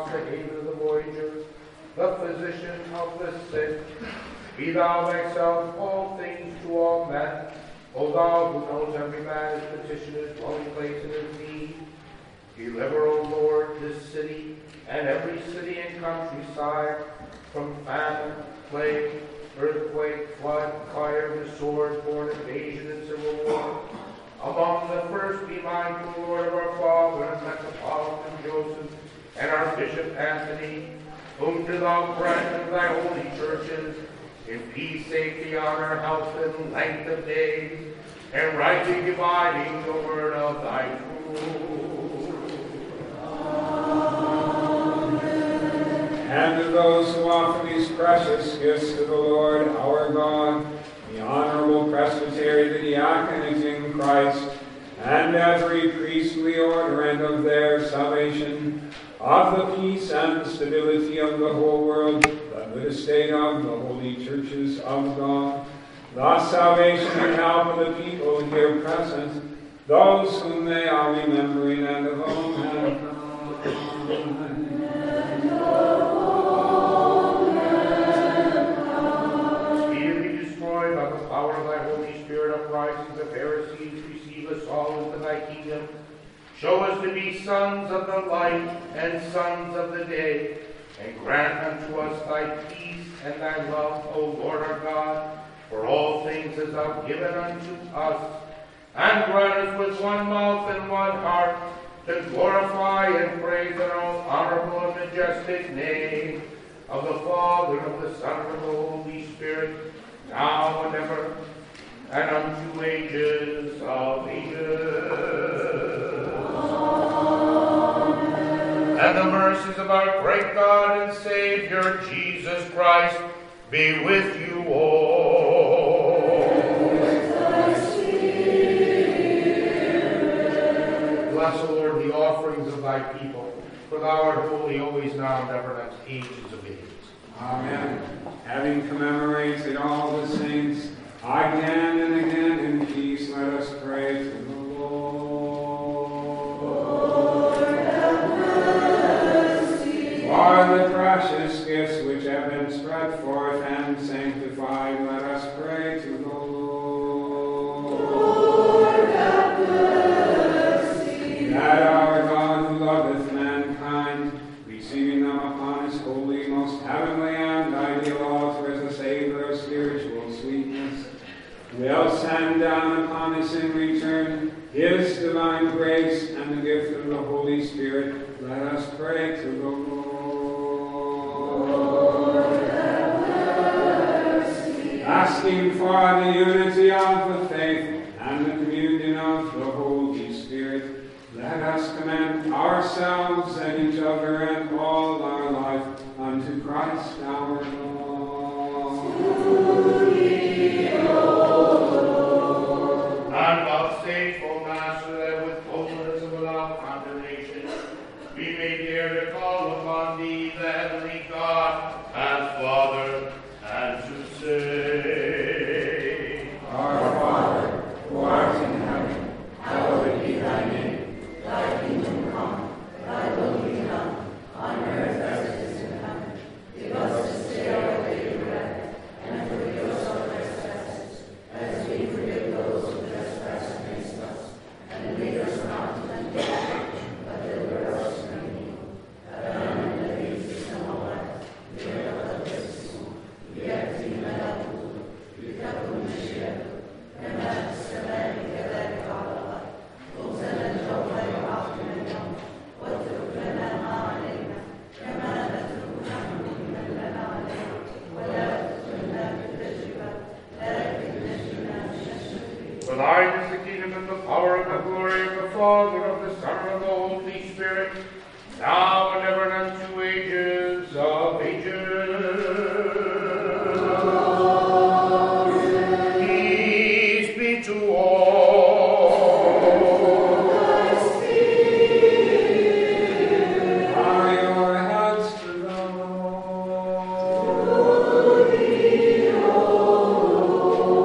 rock, the haven of the voyager, the physician of the sick. Be thou thyself all things to all men, O thou who knows every man's petition, his dwelling place, and his need. Deliver, O Lord, this city and every city and countryside from famine, plague, earthquake, flood, fire, the sword, born invasion, and civil war. Among the first be mindful, Lord, of our Father, and Metropolitan Joseph, and our Bishop Anthony, whom do thou grant of thy holy churches, in peace, safety, honor, health, and length of days, and rightly dividing the word of thy truth. And to those who offer these precious gifts to the Lord our God, the honorable presbytery, the diaconate in Christ, and every priestly order, and of their salvation, of the peace and stability of the whole world, the good estate of the holy churches of God, the salvation and help of the people here present, those whom they are remembering, and of all mankind. Speedily destroy by the power of thy Holy Spirit uprising the Pharisees, receive us all into thy kingdom. Show us to be sons of the light and sons of the day, and grant unto us thy peace and thy love, O Lord our God, for all things hast thou given unto us, and grant us with one mouth and one heart to glorify and praise thy own honorable and majestic name, of the Father, of the Son, and of the Holy Spirit, now and ever, and unto ages of ages. And the mercies of our great God and Savior, Jesus Christ, be with you all. Bless, O Lord, the offerings of thy people, for thou art holy, always now and ever, and unto ages of ages. Amen. Having commemorated all the saints, again and again in peace, let us pray to the Lord. For the precious gifts which have been spread forth and sanctified, let us pray to the Lord. That our God, who loveth mankind, receiving them upon his holy, most heavenly and ideal altar as a savor of spiritual sweetness, will send down upon us in return his divine grace and the gift of the Holy Spirit. Let us pray to the Lord. Asking for the unity of the faith and the communion of the Holy Spirit, let us commend ourselves and each other and all our life unto Christ our Lord. And vouchsafe, O Master, that with boldness and without condemnation we may dare to call upon thee, the heavenly God, as Father, and to say, Our Father, who art in heaven, hallowed be thy name. Thy kingdom come, thy will be done, on earth as it is in heaven. Give us this day our daily bread, and forgive us our trespasses, as we forgive those who trespass against us. And lead us not into temptation, but deliver us from evil. Amen. For thine is the kingdom and the power and the glory of the Father, of the Son, and of the Holy Spirit, now and ever, and unto ages of ages. Peace be to all. Bow your heads to the Lord.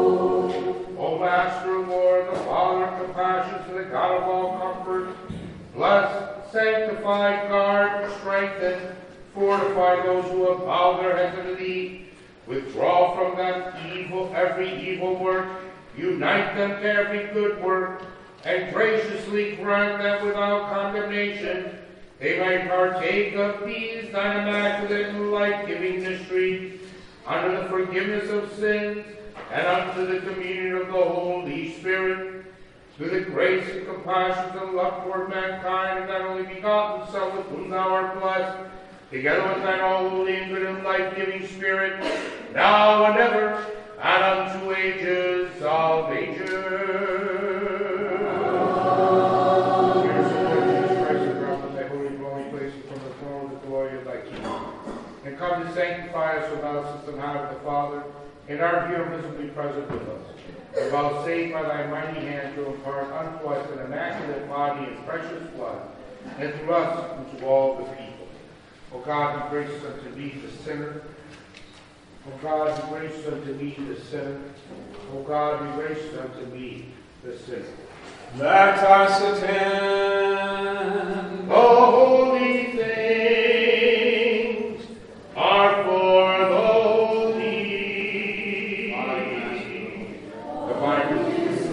O Master, Lord, the Father of compassion, to the God of all comfort, Bless, sanctify, guard, strengthen, fortify those who have bowed their heads unto thee. Withdraw from them every evil work. Unite them to every good work, and graciously grant that without condemnation they may partake of these thine immaculate and life-giving mysteries, under the forgiveness of sins, and unto the communion of the Holy Spirit, through the grace and compassion and love toward mankind, and thine only begotten Son, with whom thou art blessed, together with thine all holy and good and life-giving Spirit, now and ever, and unto ages of ages. Here's the Lord Jesus Christ, and drop of thy holy dwelling place from the throne of the glory of thy kingdom. And come to sanctify us, O thou system high of the Father, and are here visibly present with us. And vouchsafe by thy mighty hand to impart unto us an immaculate body and precious blood, and through us unto all the people. O God, be gracious unto me, the sinner. O God, be gracious unto me, the sinner. O God, be gracious unto me, the sinner. Let us attend. The holy things are for the holy. The Bible is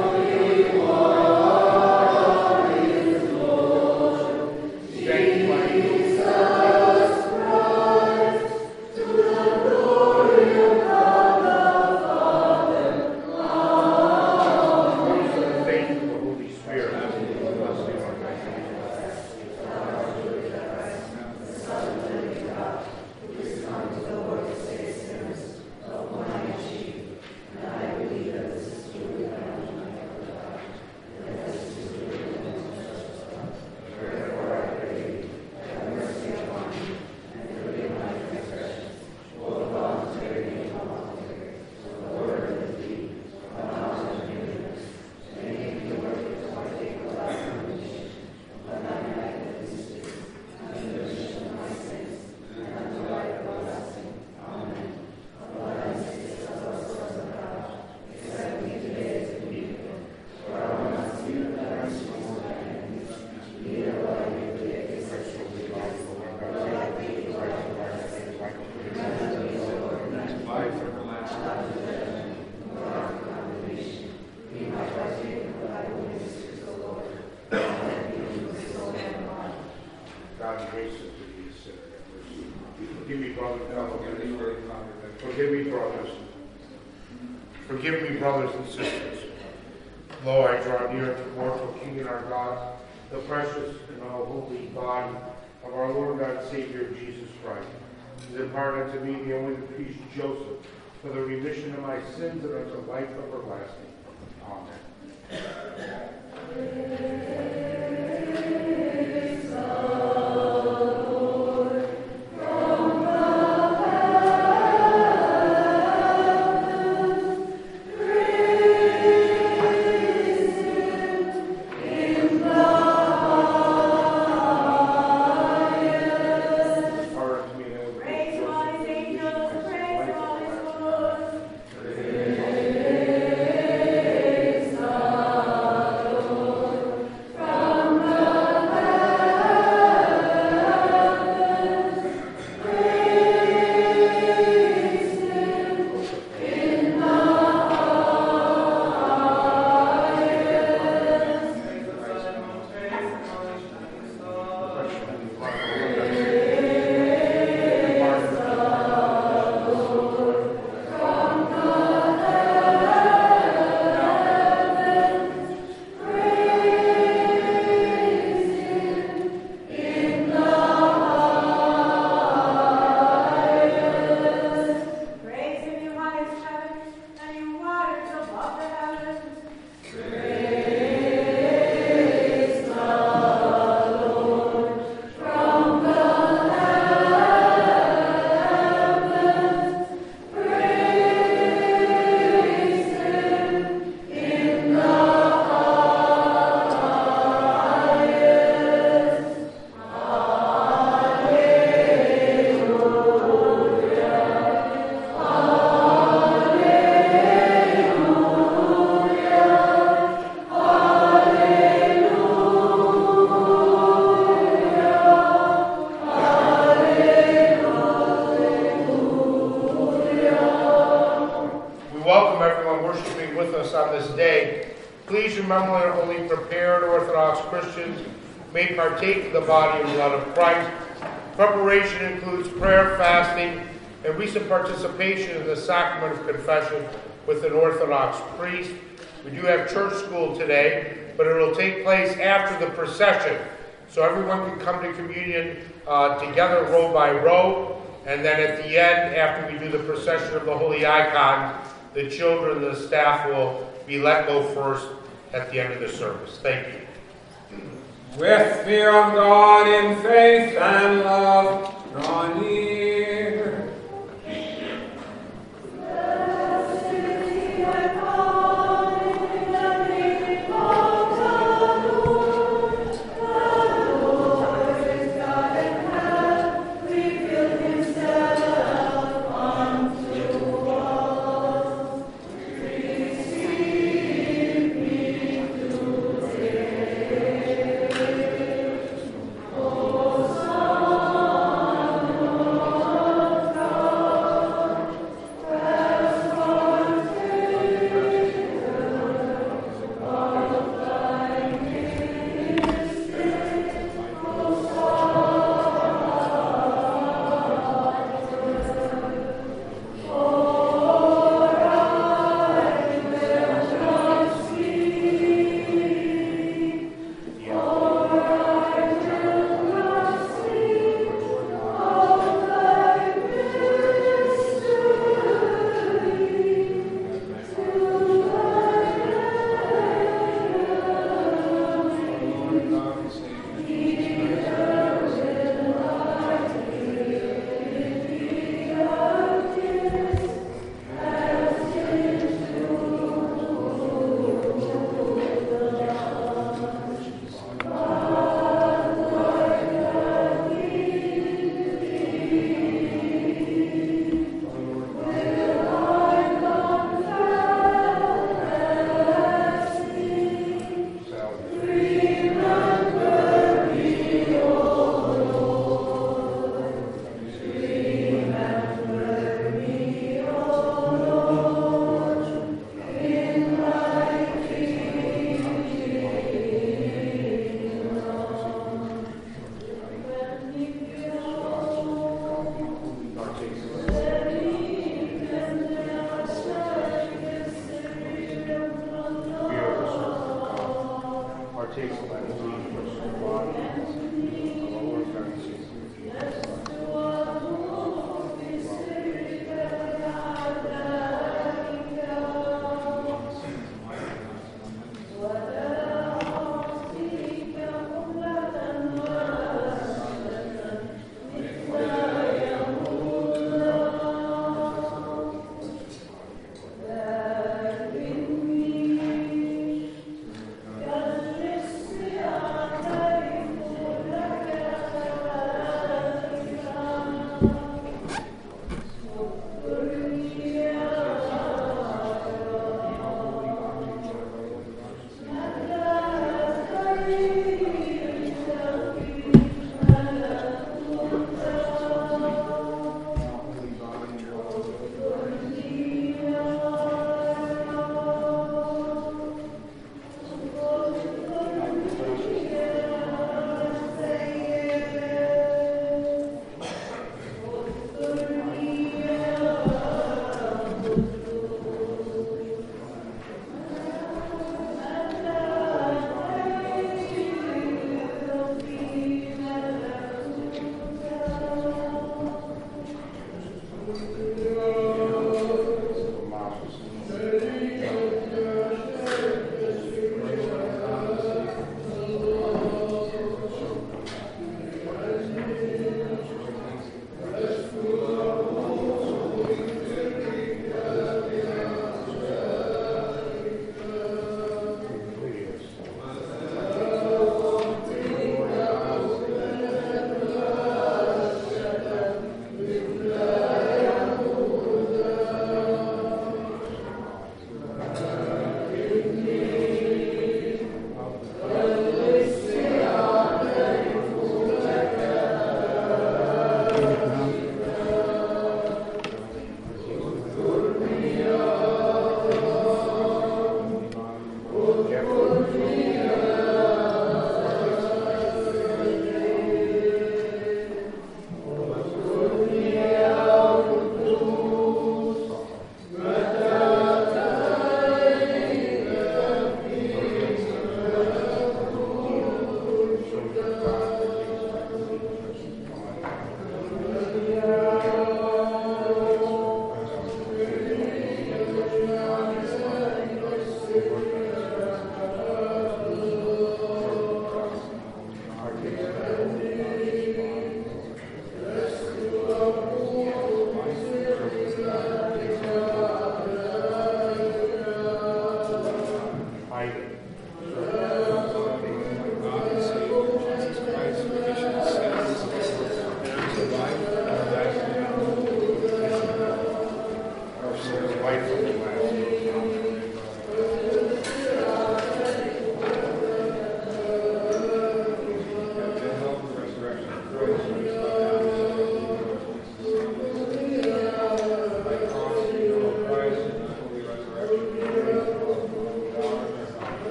Forgive me, brothers and sisters. Lo, I draw near to mortal King and our God, the precious and all holy body of our Lord God and Savior Jesus Christ. Is imparted unto me the only priest Joseph, for the remission of my sins and unto life everlasting. Amen. Praise please remember that only prepared Orthodox Christians may partake of the body and blood of Christ. Preparation includes prayer, fasting, and recent participation in the sacrament of confession with an Orthodox priest. We do have church school today, but it will take place after the procession. So everyone can come to communion together row by row, and then at the end, after we do the procession of the Holy Icon, the children and the staff will be let go first at the end of the service. Thank you. With fear of God in faith and love, draw near.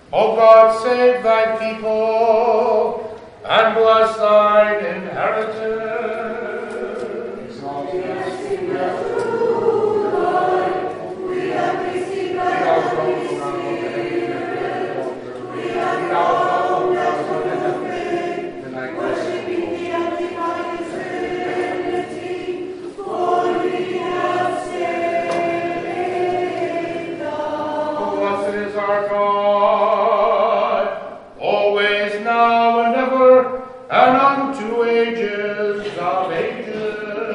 O God, save thy people, and bless thine inheritance. Blessed is our God, always, now, and ever, and unto ages of ages.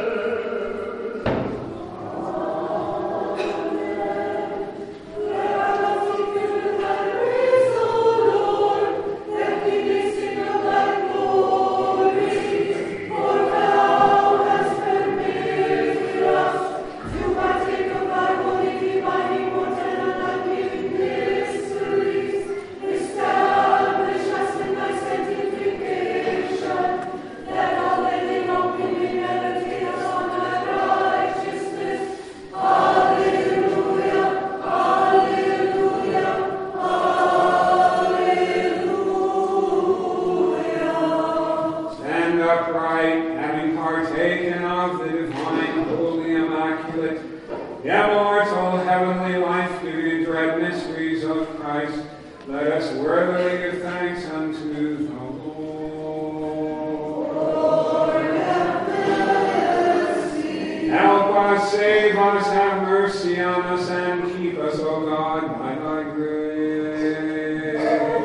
Stand upright, having partaken of the divine, holy, immaculate, immortal, heavenly, life-giving, dread mysteries of Christ. Let us worthily give thanks unto the Lord. Help us, save us, have mercy on us, and keep us, O God, by thy grace.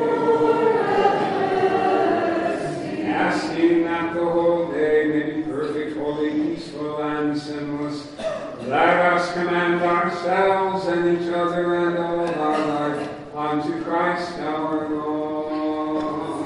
Asking that the whole day may be perfect, holy, peaceful, and sinless, let us commend ourselves and each other and all our life unto Christ our Lord.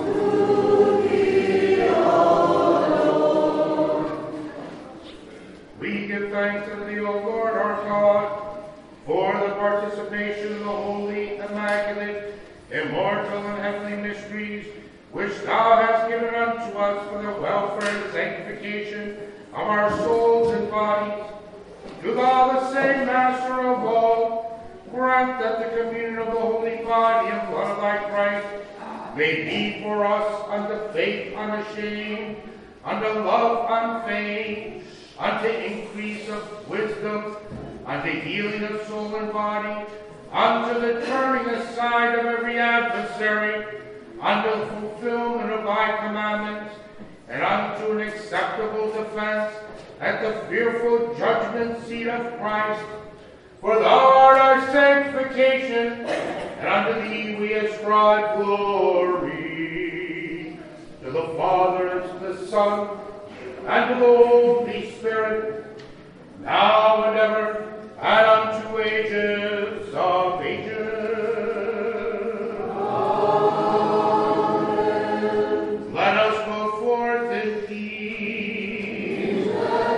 We give thanks unto thee, O Lord our God, for the participation in the holy, immaculate, immortal, and heavenly mysteries, which thou hast given unto us for the welfare and sanctification of our souls and bodies. Do thou, the same Master of all, grant that the communion of the holy body and blood of thy Christ may be for us unto faith unashamed, unto love unfeigned, unto increase of wisdom, unto healing of soul and body, unto the turning aside of every adversary, unto the fulfillment of thy commandments, and unto an acceptable defense at the fearful judgment seat of Christ. For thou art our sanctification, and unto thee we ascribe glory. To the Father, and to the Son, and to the Holy Spirit, now and ever, and unto ages of ages. Let us go forth in peace.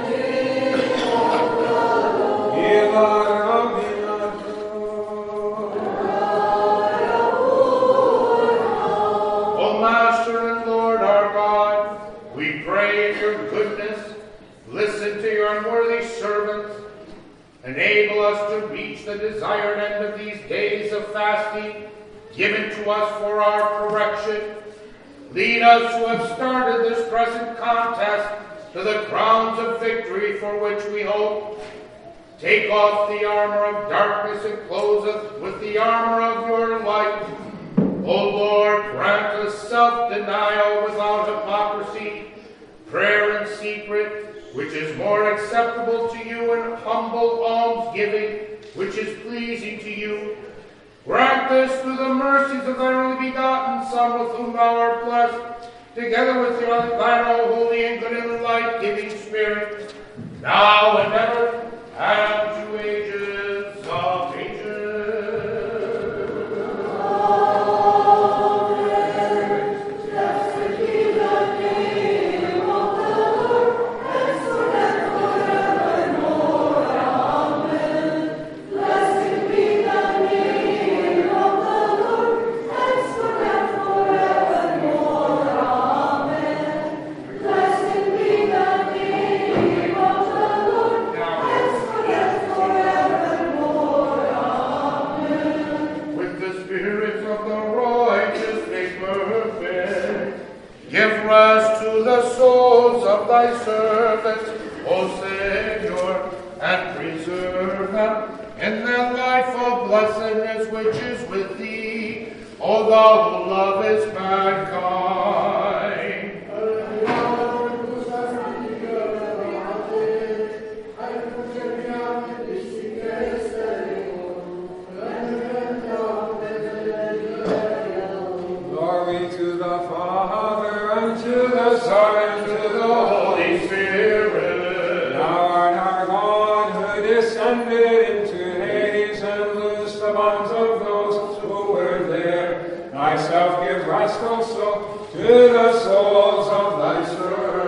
O Master and Lord our God, we pray in your goodness, listen to your unworthy servants, enable us to reach the desired end of these days of fasting, given to us for our correction. Lead us who have started this present contest to the crowns of victory for which we hope. Take off the armor of darkness and clothe us with the armor of your light. O Lord, grant us self-denial without hypocrisy, prayer in secret, which is more acceptable to you, and humble almsgiving, which is pleasing to you. Grant this through the mercies of thy only begotten Son, with whom thou art blessed, together with thine all holy and good and life-giving Spirit, now and ever, and unto ages of ages. thy servants, O Savior, and preserve them in their life of blessedness which is with thee, O thou who lovest mankind. Glory to the Father, and to the Son, and to the Holy Spirit. Thou art our God, who descended into Hades and loosed the bonds of those who were there. Thyself give rest also to the souls of thy servants.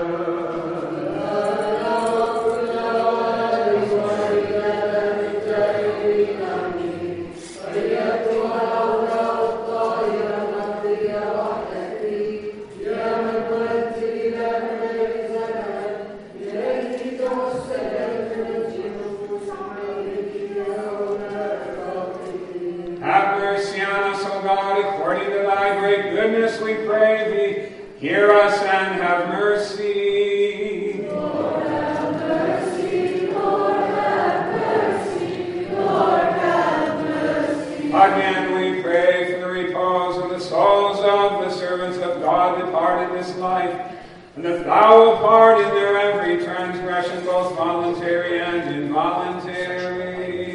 According to thy great goodness, we pray thee, hear us and have mercy. Lord, have mercy. Lord, have mercy. Lord, have mercy. Again we pray for the repose of the souls of the servants of God departed this life, and that thou wilt pardon their every transgression, both voluntary and involuntary.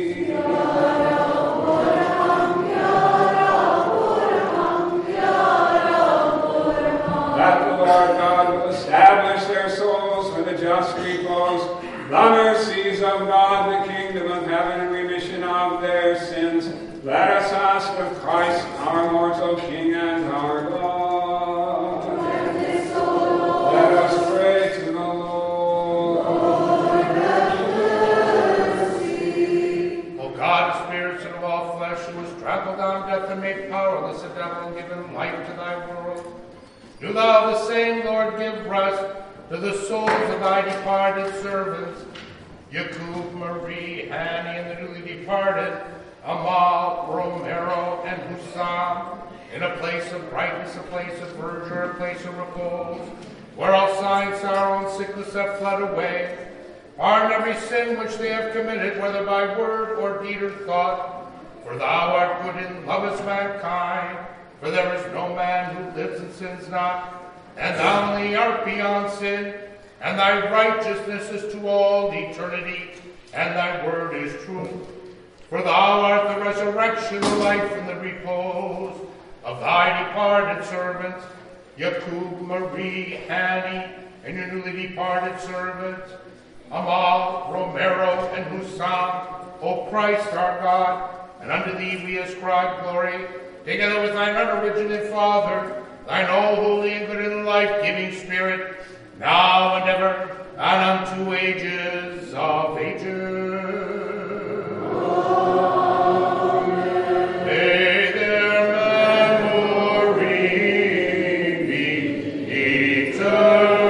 That the Lord God will establish their souls for the just repose, the mercies of God, the kingdom of heaven, and remission of their sins. Let us ask of Christ, our mortal King and our God. Let us pray to the Lord. O God, spirits and of all flesh, who has trampled down death and made powerless the devil and given life to thy world, do thou the same, Lord, give rest to the souls of thy departed servants, Yakub, Marie, Annie, and the newly departed, Amal, Romero, and Hussam, in a place of brightness, a place of verdure, a place of repose, where all sighing, sorrow, and sickness have fled away. Pardon every sin which they have committed, whether by word or deed or thought, for thou art good and lovest mankind. For there is no man who lives and sins not, and thou only art beyond sin, and thy righteousness is to all eternity, and thy word is truth. For thou art the resurrection, the life, and the repose of thy departed servants, Yakub, Marie, Annie, and your newly departed servants, Amal, Romero, and Hussam, O Christ our God, and unto thee we ascribe glory, together with thine unoriginate Father, thine all holy and good and life-giving Spirit, now and ever, and unto ages of ages. Amen. May their memory be eternal.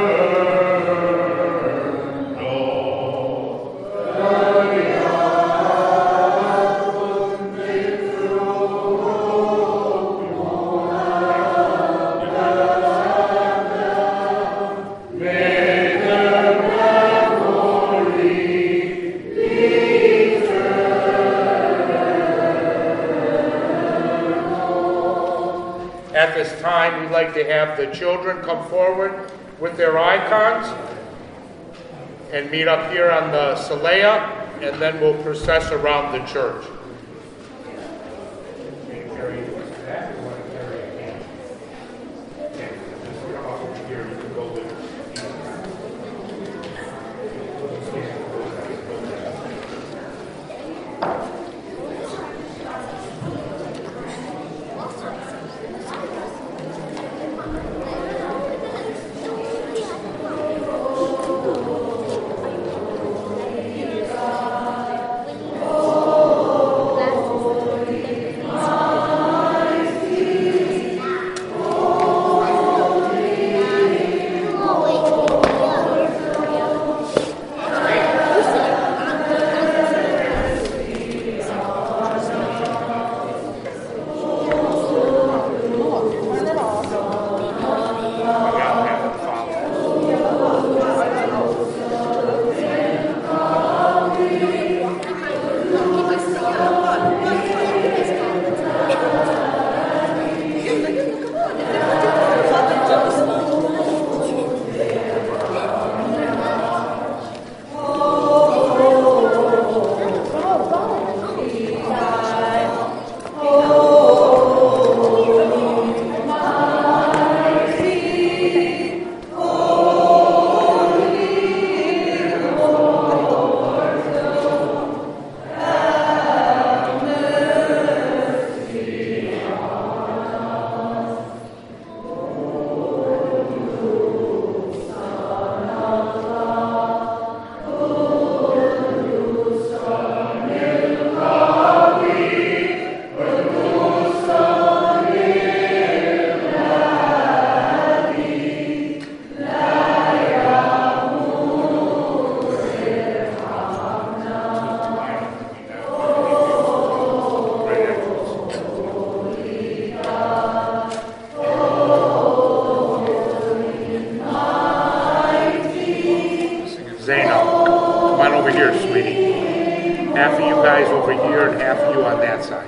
At this time, we'd like to have the children come forward with their icons and meet up here on the Salea, and then we'll process around the church. Oh now. Come on over here, sweetie. Half of you guys over here and half of you on that side.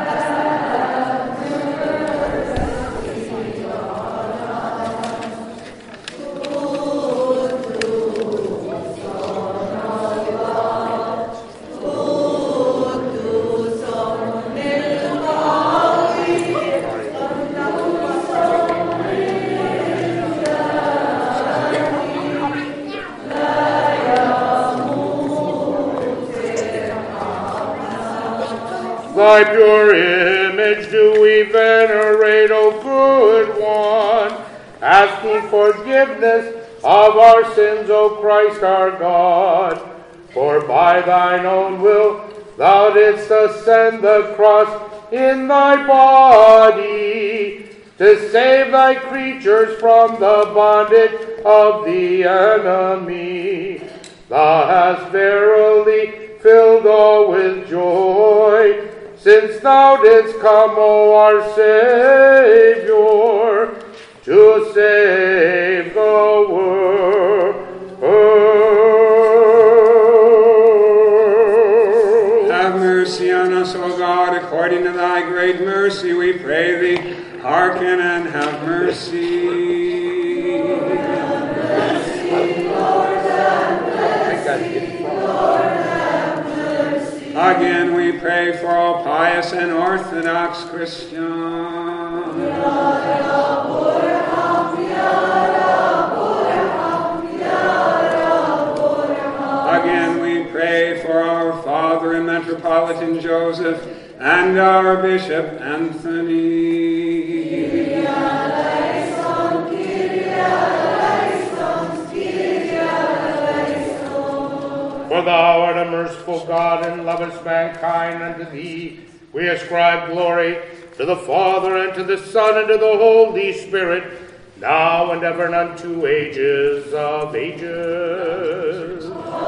Thy pure image do we venerate, O good one, asking forgiveness of our sins, O Christ our God. For by thine own will thou didst ascend the cross in thy body, to save thy creatures from the bondage of the enemy. Thou hast verily filled all with joy, since thou didst come, O our Savior, to save the world. Have mercy on us, O God, according to thy great mercy, we pray thee. Hearken and have mercy. Again, we pray for all pious and orthodox Christians. Again, we pray for our Father and Metropolitan Joseph and our Bishop Anthony. For thou art a merciful God and lovest mankind. Unto thee we ascribe glory, to the Father and to the Son and to the Holy Spirit, now and ever and unto ages of ages.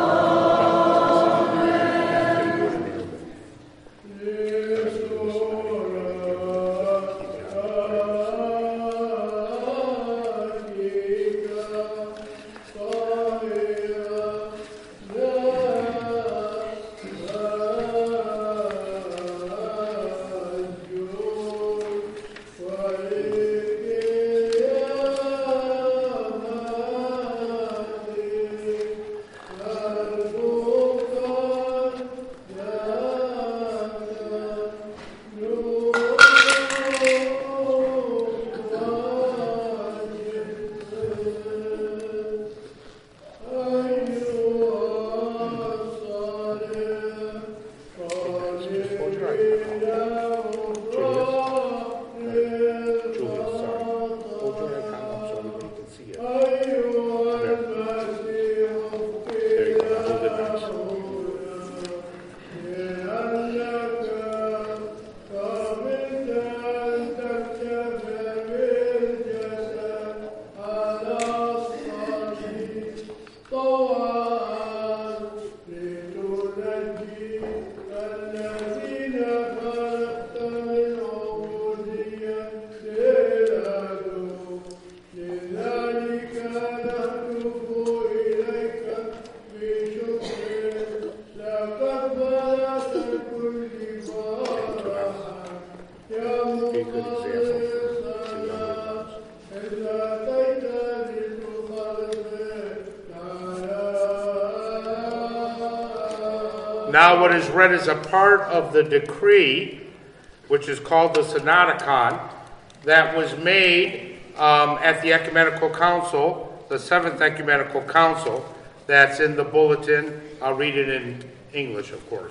Now what is read is a part of the decree, which is called the Synodicon, that was made at the Ecumenical Council, the Seventh Ecumenical Council, that's in the bulletin. I'll read it in English, of course.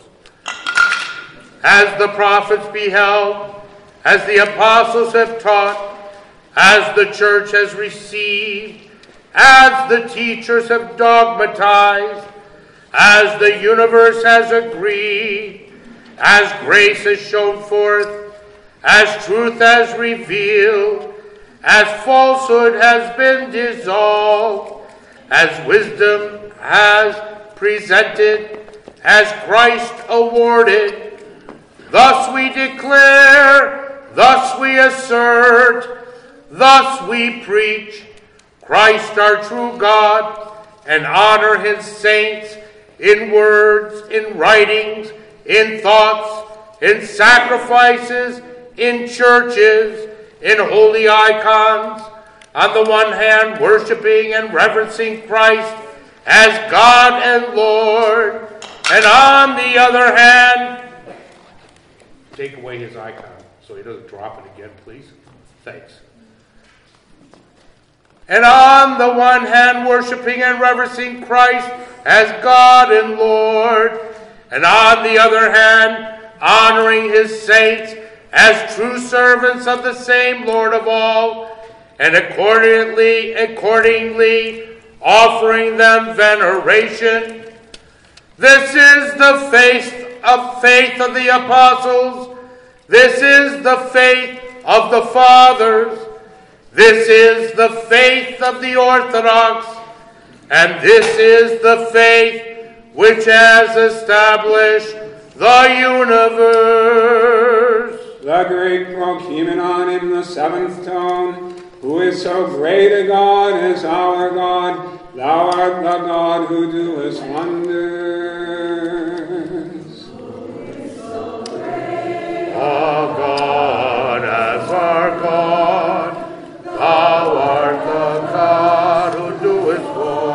As the prophets beheld, as the apostles have taught, as the church has received, as the teachers have dogmatized, as the universe has agreed, as grace has shown forth, as truth has revealed, as falsehood has been dissolved, as wisdom has presented, as Christ awarded, thus we declare, thus we assert, thus we preach, Christ our true God, and honor his saints in words, in writings, in thoughts, in sacrifices, in churches, in holy icons. On the one hand, worshiping and reverencing Christ as God and Lord, and on the other hand, take away his icon so he doesn't drop it again, please. Thanks. And on the one hand, worshiping and reverencing Christ as God and Lord, and on the other hand, honoring his saints as true servants of the same Lord of all, and accordingly offering them veneration. This is the faith of the apostles. This is the faith of the fathers. This is the faith of the Orthodox. And this is the faith which has established the universe. The great Prokimenon in the seventh tone, who is so great a God as our God, thou art the God who doest wonders. O God as our God, thou art the God who doest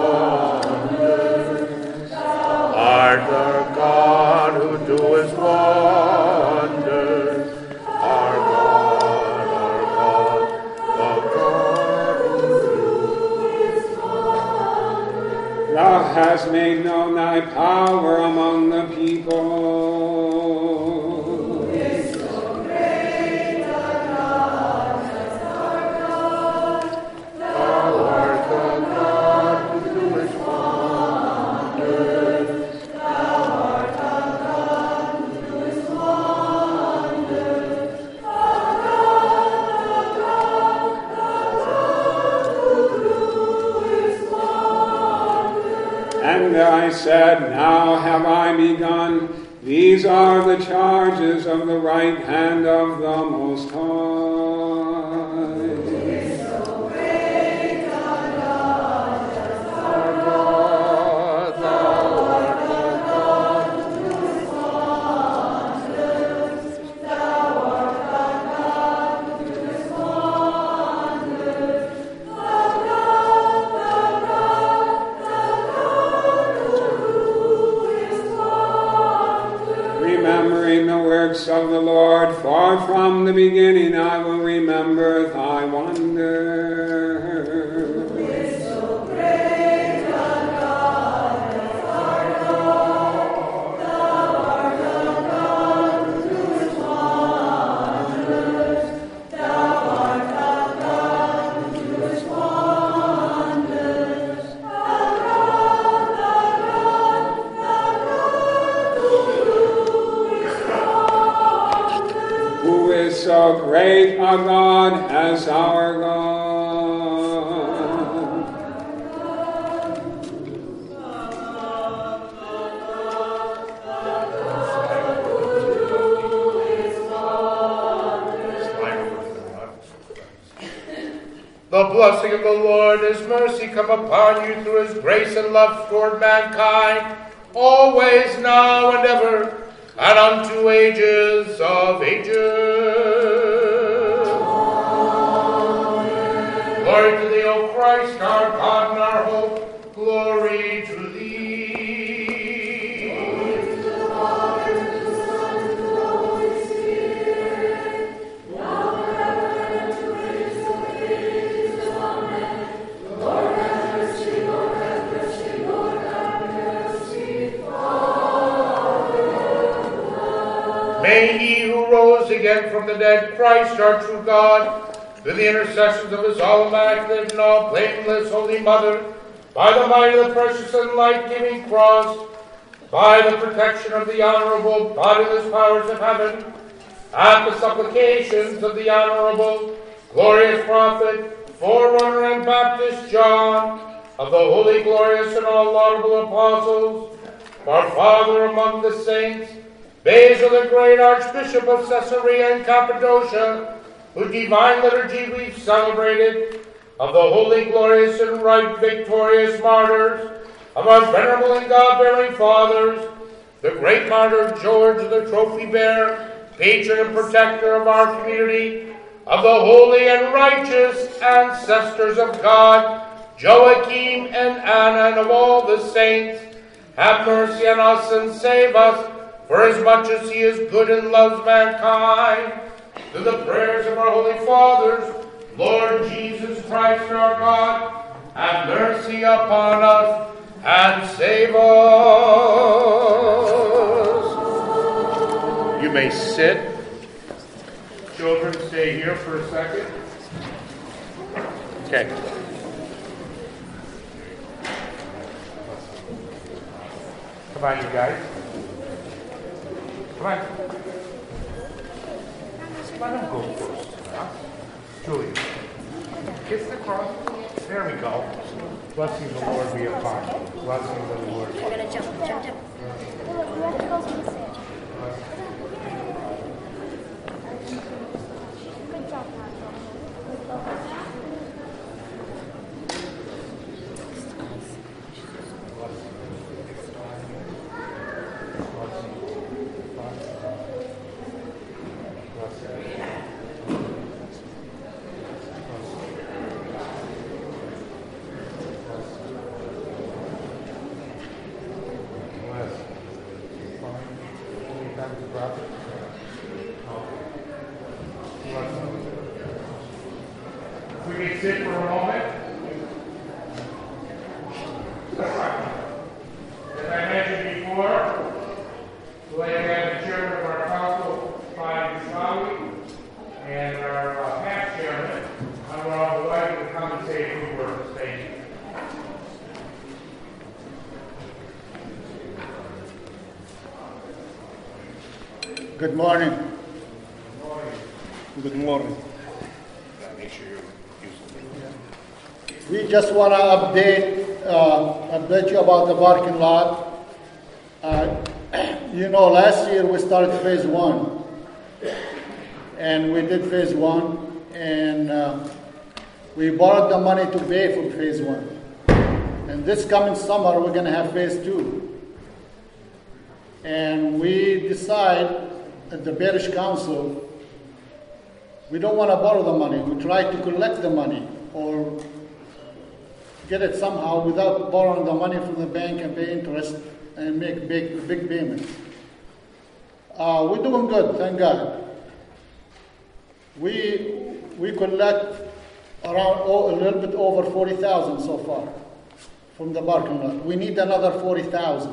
wonders. Art the God who doest wonders. Our God, the God who doest wonders. Thou hast made known thy power among the people. And I said, now have I begun. These are the charges of the right hand of the Most High. Remembering the works of the Lord, for from the beginning I will remember thy wonder. Who is so great a God as our God. The blessing of the Lord, his mercy come upon you through his grace and love toward mankind, always, now, and ever, and unto ages of ages. Amen. Glory to thee, O Christ, our God and our hope. Glory to thee. Glory to the Father, to the Son, and to the Holy Spirit, now forever and to ages of ages. Amen. Lord have mercy, Lord have mercy, Lord have mercy, Father. May he who rose again from the dead, Christ our true God, through the intercessions of his all immaculate and all blameless Holy Mother, by the might of the precious and life-giving cross, by the protection of the honorable bodiless powers of heaven, and the supplications of the honorable, glorious prophet, forerunner and Baptist John, of the holy, glorious, and all laudable apostles, our Father among the saints, Basil the great Archbishop of Caesarea and Cappadocia, whose divine liturgy we've celebrated, of the holy, glorious, and right victorious martyrs, of our venerable and God-bearing fathers, the great martyr George the Trophy Bearer, patron and protector of our community, of the holy and righteous ancestors of God, Joachim and Anna, and of all the saints, have mercy on us and save us, for as much as he is good and loves mankind. Through the prayers of our holy fathers, Lord Jesus Christ our God, have mercy upon us and save us. You may sit. Children, stay here for a second. Okay. Come on, you guys. Come on. Let him go first. Huh? Julie, kiss the cross. There we go. Blessing the Lord be upon you. Blessing the Lord. I'm gonna jump. We have to go to the stage. Good job, We can sit for a moment. As I mentioned before, we have the chairman of our council, Brian Shawi, and our past chairman, Anwar Al-Awadi, to come and say a few words. Thank you. Good morning. Good morning. Make sure you're We just want to update you about the parking lot. Last year we started phase 1, and we did phase 1, and we borrowed the money to pay for phase 1. And this coming summer we're going to have phase 2. And we decide at the parish council, we don't want to borrow the money. We try to collect the money or get it somehow without borrowing the money from the bank and pay interest and make big payments. We're doing good, thank God. We collect around a little bit over 40,000 so far from the parking lot. We need another 40,000.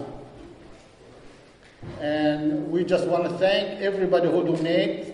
And we just want to thank everybody who donates.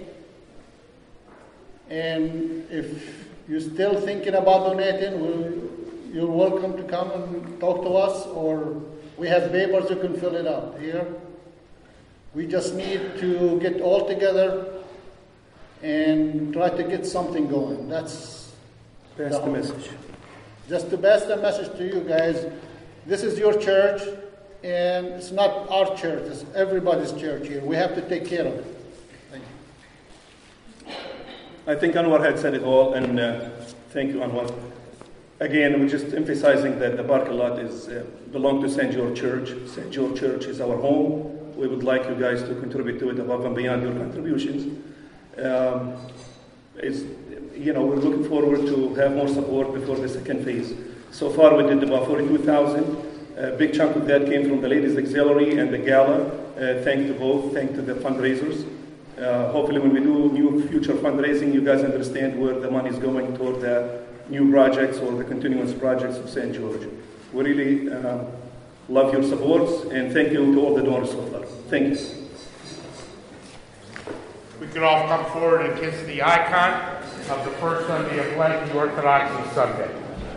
And if you're still thinking about donating, you're welcome to come and talk to us, or we have papers you can fill it out here. We just need to get all together and try to get something going. That's the message. Just to pass the message to you guys. This is your church, and it's not our church, it's everybody's church here. We have to take care of it. Thank you. I think Anwar had said it all, and thank you, Anwar. Again, we're just emphasizing that the parking lot belongs to St. George Church. St. George Church is our home. We would like you guys to contribute to it above and beyond your contributions. We're looking forward to have more support before the second phase. So far, we did about 42,000. A big chunk of that came from the Ladies Auxiliary and the Gala. Thank to both. Thank to the fundraisers. Hopefully, when we do new future fundraising, you guys understand where the money is going toward the new projects or the continuous projects of St. George. We really love your supports, and thank you to all the donors so far. Thank you. We can all come forward and kiss the icon of the first Sunday of Lent, the Orthodoxy Sunday.